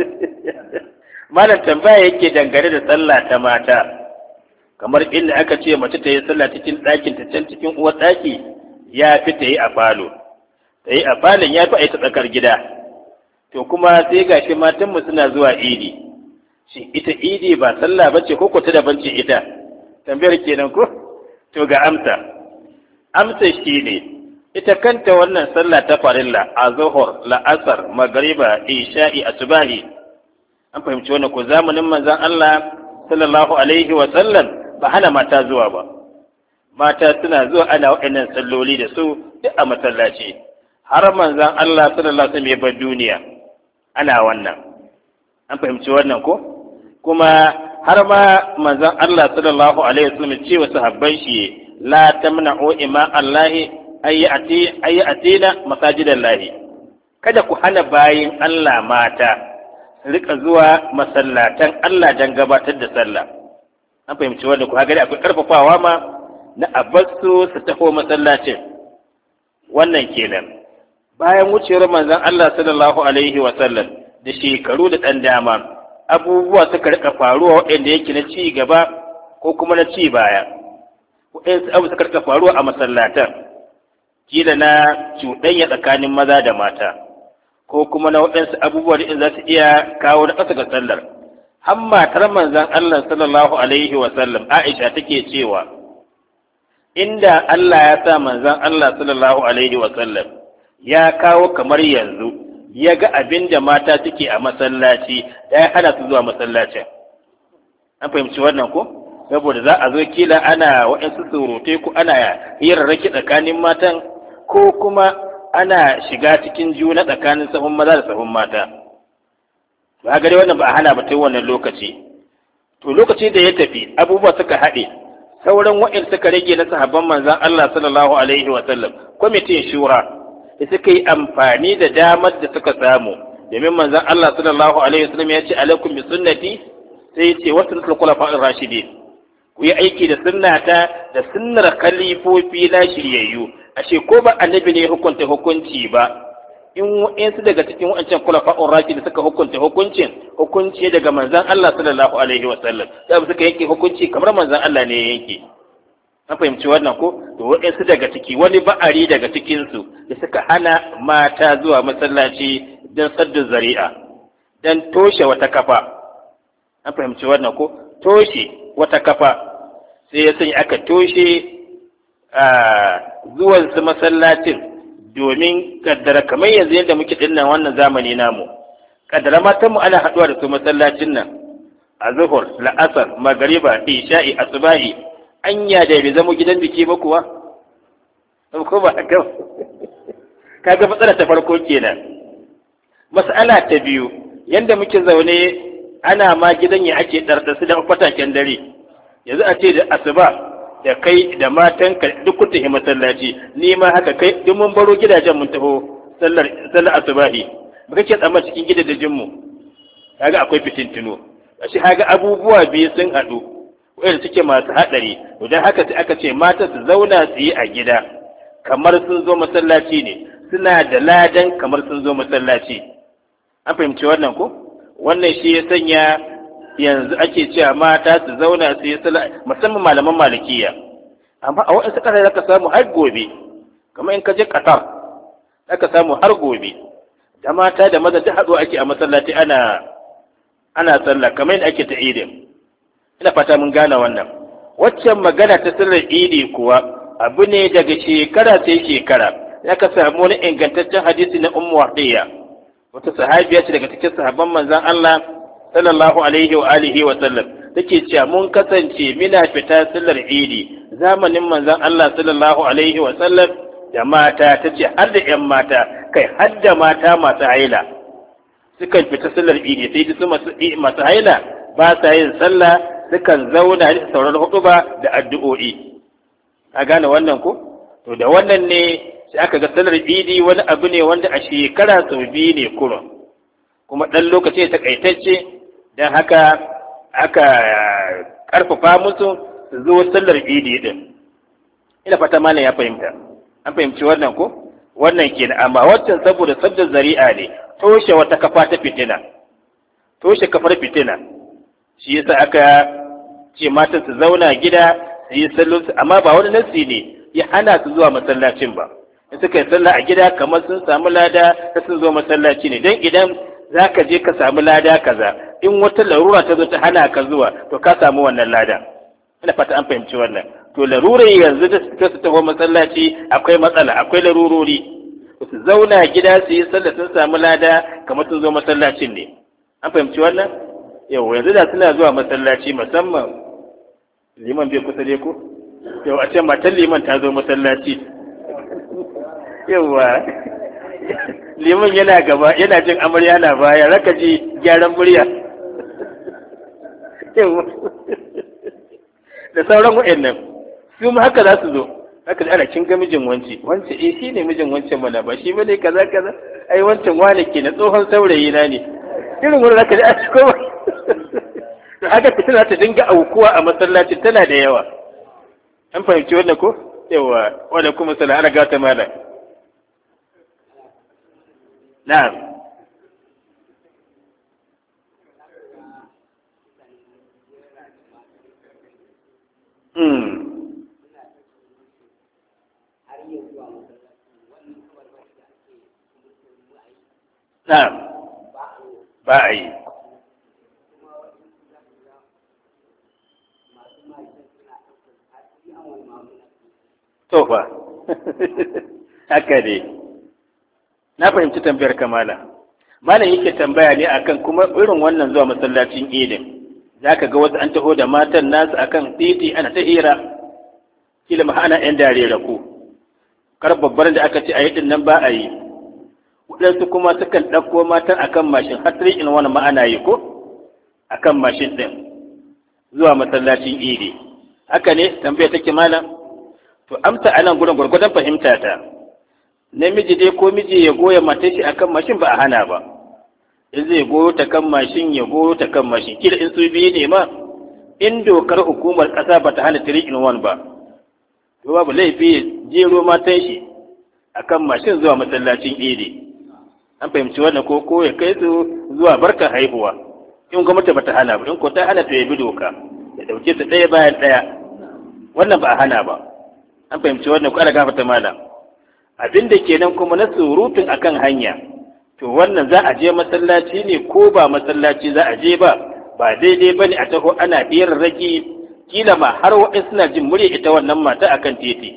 malam tambaya yake dangane da sallah ta mata, kamar inda aka ce mace ta yi sallah cikin ɗakin ta can cikin uwar ɗaki, ya fi ta yi a falo. Ta yi a falon ya fi a yi ta tsakar gida. To kuma sai gashi matanmu suna zuwa idi. Shi ita idi ba sallah bace ko ta daban ce ita? Tambayar kenan ko? To ga amsa. Amsa shi ne, ita kanta wannan sallah ta farilla a zuhur, la'asar, magariba, isha'i, asubahi. An fahimci wannan ko zamanin manzon Allah sallallahu alaihi wa sallam ba hana mata zuwa ba. Mata suna zuwa ana waɗannan salloli da su duk a masallaci. Har manzon Allah sallallahu alaihi wa sallam ya bar duniya ana wannan. An fahimci wannan ko? Kuma har ma manzon Allah sallallahu alaihi wa sallam ce wa sahabban shi la tamna'u ima Allahi ayyati masajidallahi. Kada ku hana bayin Allah mata rika zuwa masallatan Allah dan gabatar da sallah. An fahimci wannan ku hagari akwai karfafawa ma na abbasu su taho masallacin. Wannan kenan. Bayan wucewar manzon Allah sallallahu alaihi wa sallam da shekaru da ɗan dama, abubuwa suka rika faruwa waɗanda yake na ci gaba ko kuma na ci baya. Waɗansu abu suka rika faruwa a masallatan, kila na cuɗanya tsakanin maza da mata, ko kuma na waɗansu abubuwa da za su iya kawo na ƙasa ga sallar. Har matar manzon Allah sallallahu alaihi wa sallam Aisha take cewa inda Allah ya sa manzon Allah sallallahu alaihi wa sallam ya kawo kamar yanzu ya ga abin da mata suke a masallaci da ya hana su zuwa masallacin. An fahimci wannan ko? Saboda za a zo kila ana waɗansu surutai ko ana hirarraki tsakanin matan ko kuma ana shiga cikin juna tsakanin sahun maza da sahun mata. Ba gare wannan ba a hana ba tun wannan lokaci. To lokaci da ya tafi abubuwa suka haɗe, sauran waɗanda suka rage na sahabban manzon Allah sallallahu alaihi wa sallam, kwamitin shura da suka yi amfani da damar da suka samu domin manzon Allah sallallahu alaihi wasallam ya ce alaikum bi sunnati sai ya ce wa sunnatul khulafa'ir rashidin, ku yi aiki da sunnata da sunnar khalifofi na shiryayyu. Ashe ko ba annabi ne hukunta hukunci ba, in wa'insu daga cikin wa'ancan khulafa'ur rashidin suka hukunta hukunci daga manzon Allah sallallahu alaihi wasallam, sai suka yanke hukunci kamar manzon Allah ne ya yanke. An fahimci wannan ko? To wa'insu daga ciki, wani ba'ari daga cikinsu da suka hana mata zuwa masallaci don saddu zari'a, don toshe wata kafa. An fahimci wannan ko? Toshe wata kafa, sai ya sanya aka toshe zuwansu masallacin, domin kaddara kamar yanzu yadda muke dinnan wannan zamani namu, kaddara matanmu ana haɗuwa da su masallacin nan a zuhur, la'asar, magariba, isha'i, asubahi, anya da bai zama gidan biki ba kuwa? Ko ba haka? Kaga matsala ta farko kenan. Mas'ala ta biyu, yanda muke zaune ana ma gidan ya ake ɗarɗasu da fataken dare. Yanzu a ce da asuba da kai da matanka duk kun tafi masallaci, ni ma haka kai duk mun baro gidajen mun taho sallar asubahi. Ba kake tsamma cikin gidajen mu. Kaga akwai fitintino. Shi kaga abubuwa biyu sun haɗu. Wanda suke masu haɗari, don haka sai aka ce mata su zauna su yi a gida kamar sun zo masallaci ne, suna da ladan kamar sun zo masallaci. An fahimci wannan ko? Wannan shi ya sanya yanzu ake cewa mata su zauna su yi sallah, musamman malaman malikiya. Amma a waɗansu ƙasashe zaka samu har gobe, kamar in ka je Qatar zaka samu har gobe, da mata da maza duk haɗuwa ake a masallaci ana sallah kamar yadda ake ta idin. Ina fata mun gane wannan. Waccan magana ta sallar idi kuwa abu ne daga shekara sai shekara. Ya ka samu wani ingantaccen hadisi na Ummu Wardiya, wata sahabiya ce daga cikin sahabban manzon Allah sallallahu alaihi wa alihi wa sallam, take cewa mun kasance muna fita sallar idi zamanin manzon Allah sallallahu alaihi wa sallam da mata, tace har da ƴan mata, kai har da mata masu haila sukan fita sallar idi, sai su masu haila ba sa yin sallah, sukan zauna da sauran hutuba da addu'o'i. A gane wannan ko? To da wannan ne sai aka ga sallar idi wani abu ne wanda a shekara sau biyu ne kurun, kuma ɗan lokaci takaitacce, don haka aka ƙarfafa musu su zo sallar idi din. Ina fata malam ya fahimta. An fahimci wannan ko? Wannan kenan, amma waccan saboda sabbin zari'a ne, toshe wata kafa ta fitina, toshe kafar fitina. Shi yasa aka ce mata su zauna gida su yi sallonsu, amma ba wani nasi ne ya hana su zuwa masallacin ba. In suka yi sallah a gida kamar sun samu lada ta sun zo masallaci ne, don idan za ka je ka samu lada kaza, in wata larura ta zo ta hana ka zuwa, to ka samu wannan lada. Ina fata an fahimci wannan. To larurar yanzu da suka su taho masallaci akwai matsala, akwai larurori. Su zauna gida su yi sallah sun samu lada kamar sun zo masallacin ne. An fahimci wannan? Yau yanzu da suna zuwa masallaci, musamman liman bai kusa dai ko? Yau a ce matan liman ta zo masallaci. Yauwa liman yana gaba, yana jin amarya na baya, raka ji gyaran murya. Da sauran wa'annan su ma haka za su zo, haka ana kin ga mijin wance shi ne mijin wancan mana, ba shi bane kaza kaza, ai wancan wane ke na tsohon saurayi na ne, irin wani zaka ji a cikin ba. To haka fitina ta dinga aukuwa a masallaci tana da yawa. An fahimci wannan ko? Yawa, wanda kuma sala ana gata mala. Na'am. Na'am. Ba a yi. Tofa, haka ne. Na fahimci tambayar kamala. Malam yake tambaya ne akan kuma irin wannan zuwa masallacin idin. Za ka ga wasu an taho da matan nasu akan titi ana ta hira, kila ana ‘yan dare da ku. Kar babbar da aka ce a yi nan ba a yi. Waɗansu kuma sukan ɗauko matan akan mashin, har sai in wani ma'ana yi ko? Akan mashin ɗin zuwa masallacin idi. Haka ne tambaya take malam? To amsa a nan gurin gwargwadon fahimta ta, namiji dai ko miji ya goya matar shi akan mashin ba a hana ba, in zai goyo ta kan mashin ya goyo ta kan mashin, kila in su biyu ne ma in dokar hukumar ƙasa ba ta hana 3 in 1 ba, to babu laifi jero matan shi akan mashin zuwa masallacin idi. An fahimci wannan ko ya kai su zuwa barkar haihuwa in gwamnati ba ta hana ba, in ko ta hana to ya bi doka ya dauke su ɗaya bayan ɗaya, wannan ba a hana ba. An fahimci wannan ko ana gafata malam. Abin da kenan kuma na surutun akan hanya, to wannan za a je masallaci ne ko ba masallaci za a je ba daidai ba ne a taho ana hirarraki, kila ma har waɗansu suna jin murya ita wannan mata akan titi.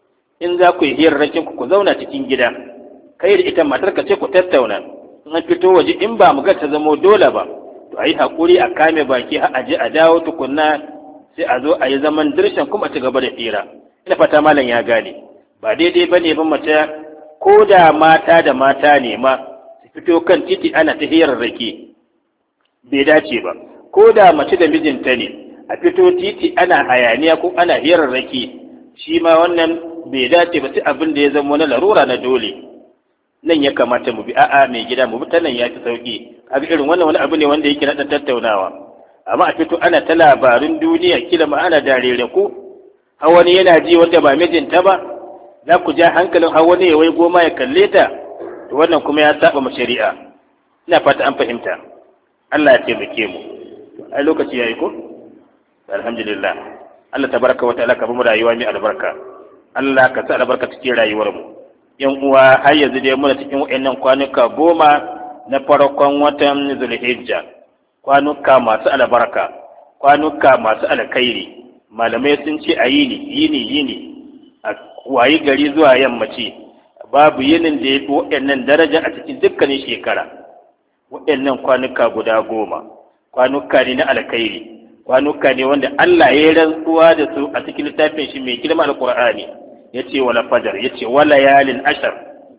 In za ku yi hirarrakin ku zauna cikin gida, kai da ita matar ka ce ku tattauna, in an fito waje in ba mu ga ta zamo dole ba, to a yi haƙuri a kame baki har a je a dawo tukunna, sai a zo a yi zaman dirshan kuma a ci gaba da fira. Ina fata malam ya gane. Ba daidai ba ne ba mace ko da mata da mata ne ma su fito kan titi ana ta hirarraki, bai dace ba. Ko da mace da mijinta ne a fito titi ana hayaniya ko ana hirarraki, shi ma wannan bai dace ba, sai abin da ya zama na larura na dole. Nan ya kamata mu bi, a'a mai gida mu bi ta nan ya fi sauki. Kaga irin wannan wani abu ne wanda yake na tattaunawa. Amma a fito ana ta labarin duniya, kila ma ana darere ko har wani yana ji wanda ba mijinta ba, za ku ja hankalin har wani ya wai goma ya kalle ta, to wannan kuma ya saba ma shari'a. Ina fata an fahimta. Allah ya taimake mu. Ai lokaci yayi ko? Alhamdulillah. Allah tabaraka wa ta'ala ka bamu rayuwa mai albarka. Allah ka sa albarka cikin rayuwar mu. Yan uwa, har yanzu dai muna cikin wayannan kwanuka 10 na farkon watan Zulhijja. Kwanuka masu albarka, kwanuka masu alkhairi. Malamai sun ce a yini a wayi gari zuwa yammaci, babu yinin da ya fi waɗannan daraja a cikin dukkanin shekara. Waɗannan kwanuka guda 10 kwanuka ne na alkhairi, kwanuka ne wanda Allah ya yi rantsuwa da su a cikin littafin shi mai girma alqur'ani. Yace wala fajar, yace wala yalin ashar,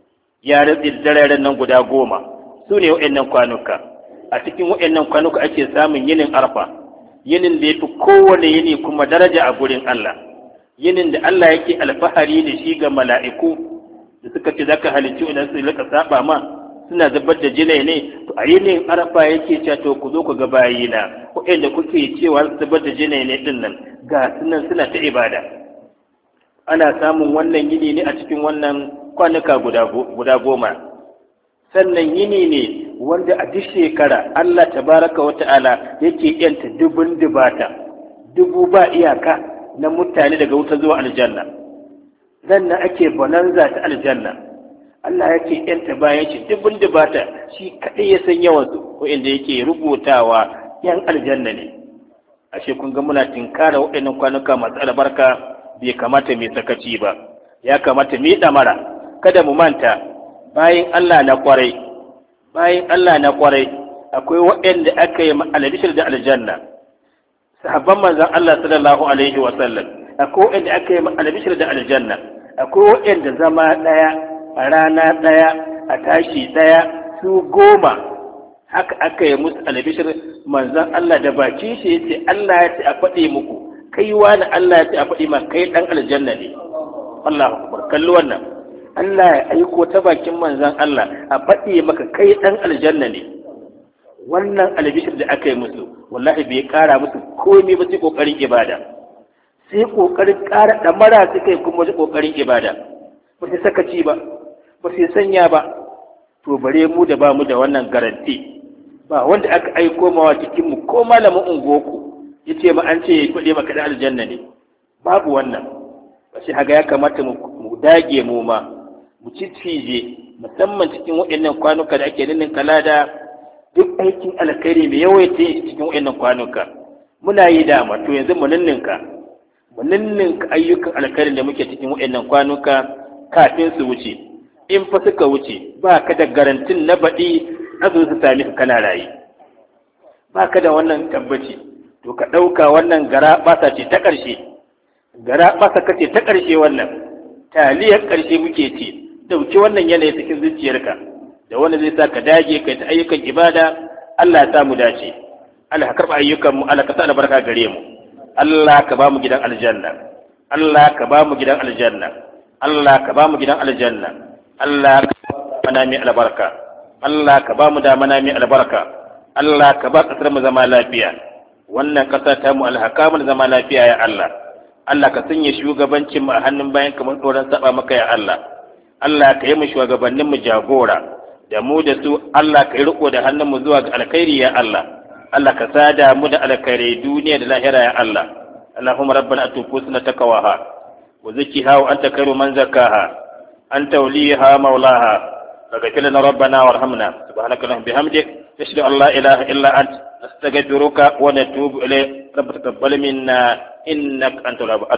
ya rantsi dararen nan guda 10 su ne waɗannan kwanuka. A cikin waɗannan kwanuka ake samun yinin arfa, yinin da ya fi kowane yini kuma daraja a gurin Allah, yinin da Allah yake alfahari da shi ga mala'iku da suka ce zaka halicci idan su rika saba ma suna zubar da jinai ne, to a yinin arfa yake cewa to ku zo ku ga bayina waɗanda kuke cewa zubar da jinai ne din nan ga sunan suna ta ibada. Ana samun wannan yini ne a cikin wannan kwanuka guda 10. Sannan yini ne wanda a duk shekara Allah tabaraka wa ta'ala yake yanta dubun dubata, dubu ba iyaka na mutane daga wuta zuwa aljanna. Sannan ake bonanza ta aljanna, Allah yake yanta bayan shi dubun dubata, shi kaɗai ya san yawansu ko inda yake rubutawa yan aljanna ne. Ashe kun ga muna tinkara waɗannan kwanuka masu albarka, bai kamata mai sakaci ba, ya kamata mu yi ɗamara, kada mu manta bayan Allah na kwarai akwai waɗanda aka yi alabishir da aljanna, sahabban manzon Allah sallallahu alaihi wa sallam, akwai waɗanda aka yi alabishir da aljanna, akwai waɗanda zama ɗaya a rana ɗaya a tashi ɗaya su 10 haka aka yi musu alabishir. Manzon Allah da bakin shi yace Allah ya ce a faɗi muku kai wani, Allah ya ce a faɗi ma kai ɗan aljanna ne. Allahu akbar, kalli wannan. Allah ya aiko ta bakin manzon Allah a faɗi maka kai ɗan aljanna ne. Wannan albishir da aka yi musu wallahi bai ƙara musu komai ba sai ƙoƙarin ibada, sai ƙoƙarin ƙara ɗamara suka yi kuma ƙoƙarin ibada, ba sai sakaci ba sai sanya ba. To bare mu da ba mu da wannan garanti, ba wanda aka aiko mawa cikin mu ko malamin ungoku yace ma an ce kuɗi maka da aljanna ne, babu wannan. Ba shi haga ya kamata mu dage mu ma mu cije, musamman cikin waɗannan kwanuka da ake ninnin kalada, duk aikin alkhairi mai yawaita cikin waɗannan kwanuka muna yi dama, to yanzu mu ninninka ayyukan alkhairi da muke cikin waɗannan kwanuka kafin su wuce. In fa suka wuce ba ka da garantin na baɗi azu su sami ka kana raye, ba ka da wannan tabbaci. To ka ɗauka wannan gara ɓasa ce ta ƙarshe, wannan taliyar ƙarshe muke ce. Dauki wannan yanayi cikin zuciyarka, da wanda zai sa ka dage kai ta ayyukan ibada. Allah ya samu dace, Allah ka karɓa ayyukan mu, Allah ka sa albarka gare mu, Allah ka ba mu gidan aljanna, Allah ka ba mu gidan aljanna, Allah ka ba mu gidan aljanna, Allah ka ba mai albarka, Allah ka ba mu damana mai albarka, Allah ka ba ƙasar mu zama lafiya, wannan ƙasa ta mu alhaka mu zama lafiya ya Allah. Allah ka sanya shugabancin mu a hannun bayan kamar tsoron saba maka ya Allah. Allah ka yi mu shugabannin mu jagora, da mu da su Allah ka yi riko da hannun mu zuwa ga alkhairi ya Allah. Allah ka sada mu da alkhairi duniya da lahira ya Allah. Allahumma rabbana atufusna taqwaha wa zakkiha wa anta khairu man zakkaha anta waliyaha maulaha. فاغفر لنا ربنا وارحمنا سبحانك اللهم بحمدك نشهد ان لا اله الا انت نستغفرك ونتوب اليك رب تقبل منا انك انت الوهاب.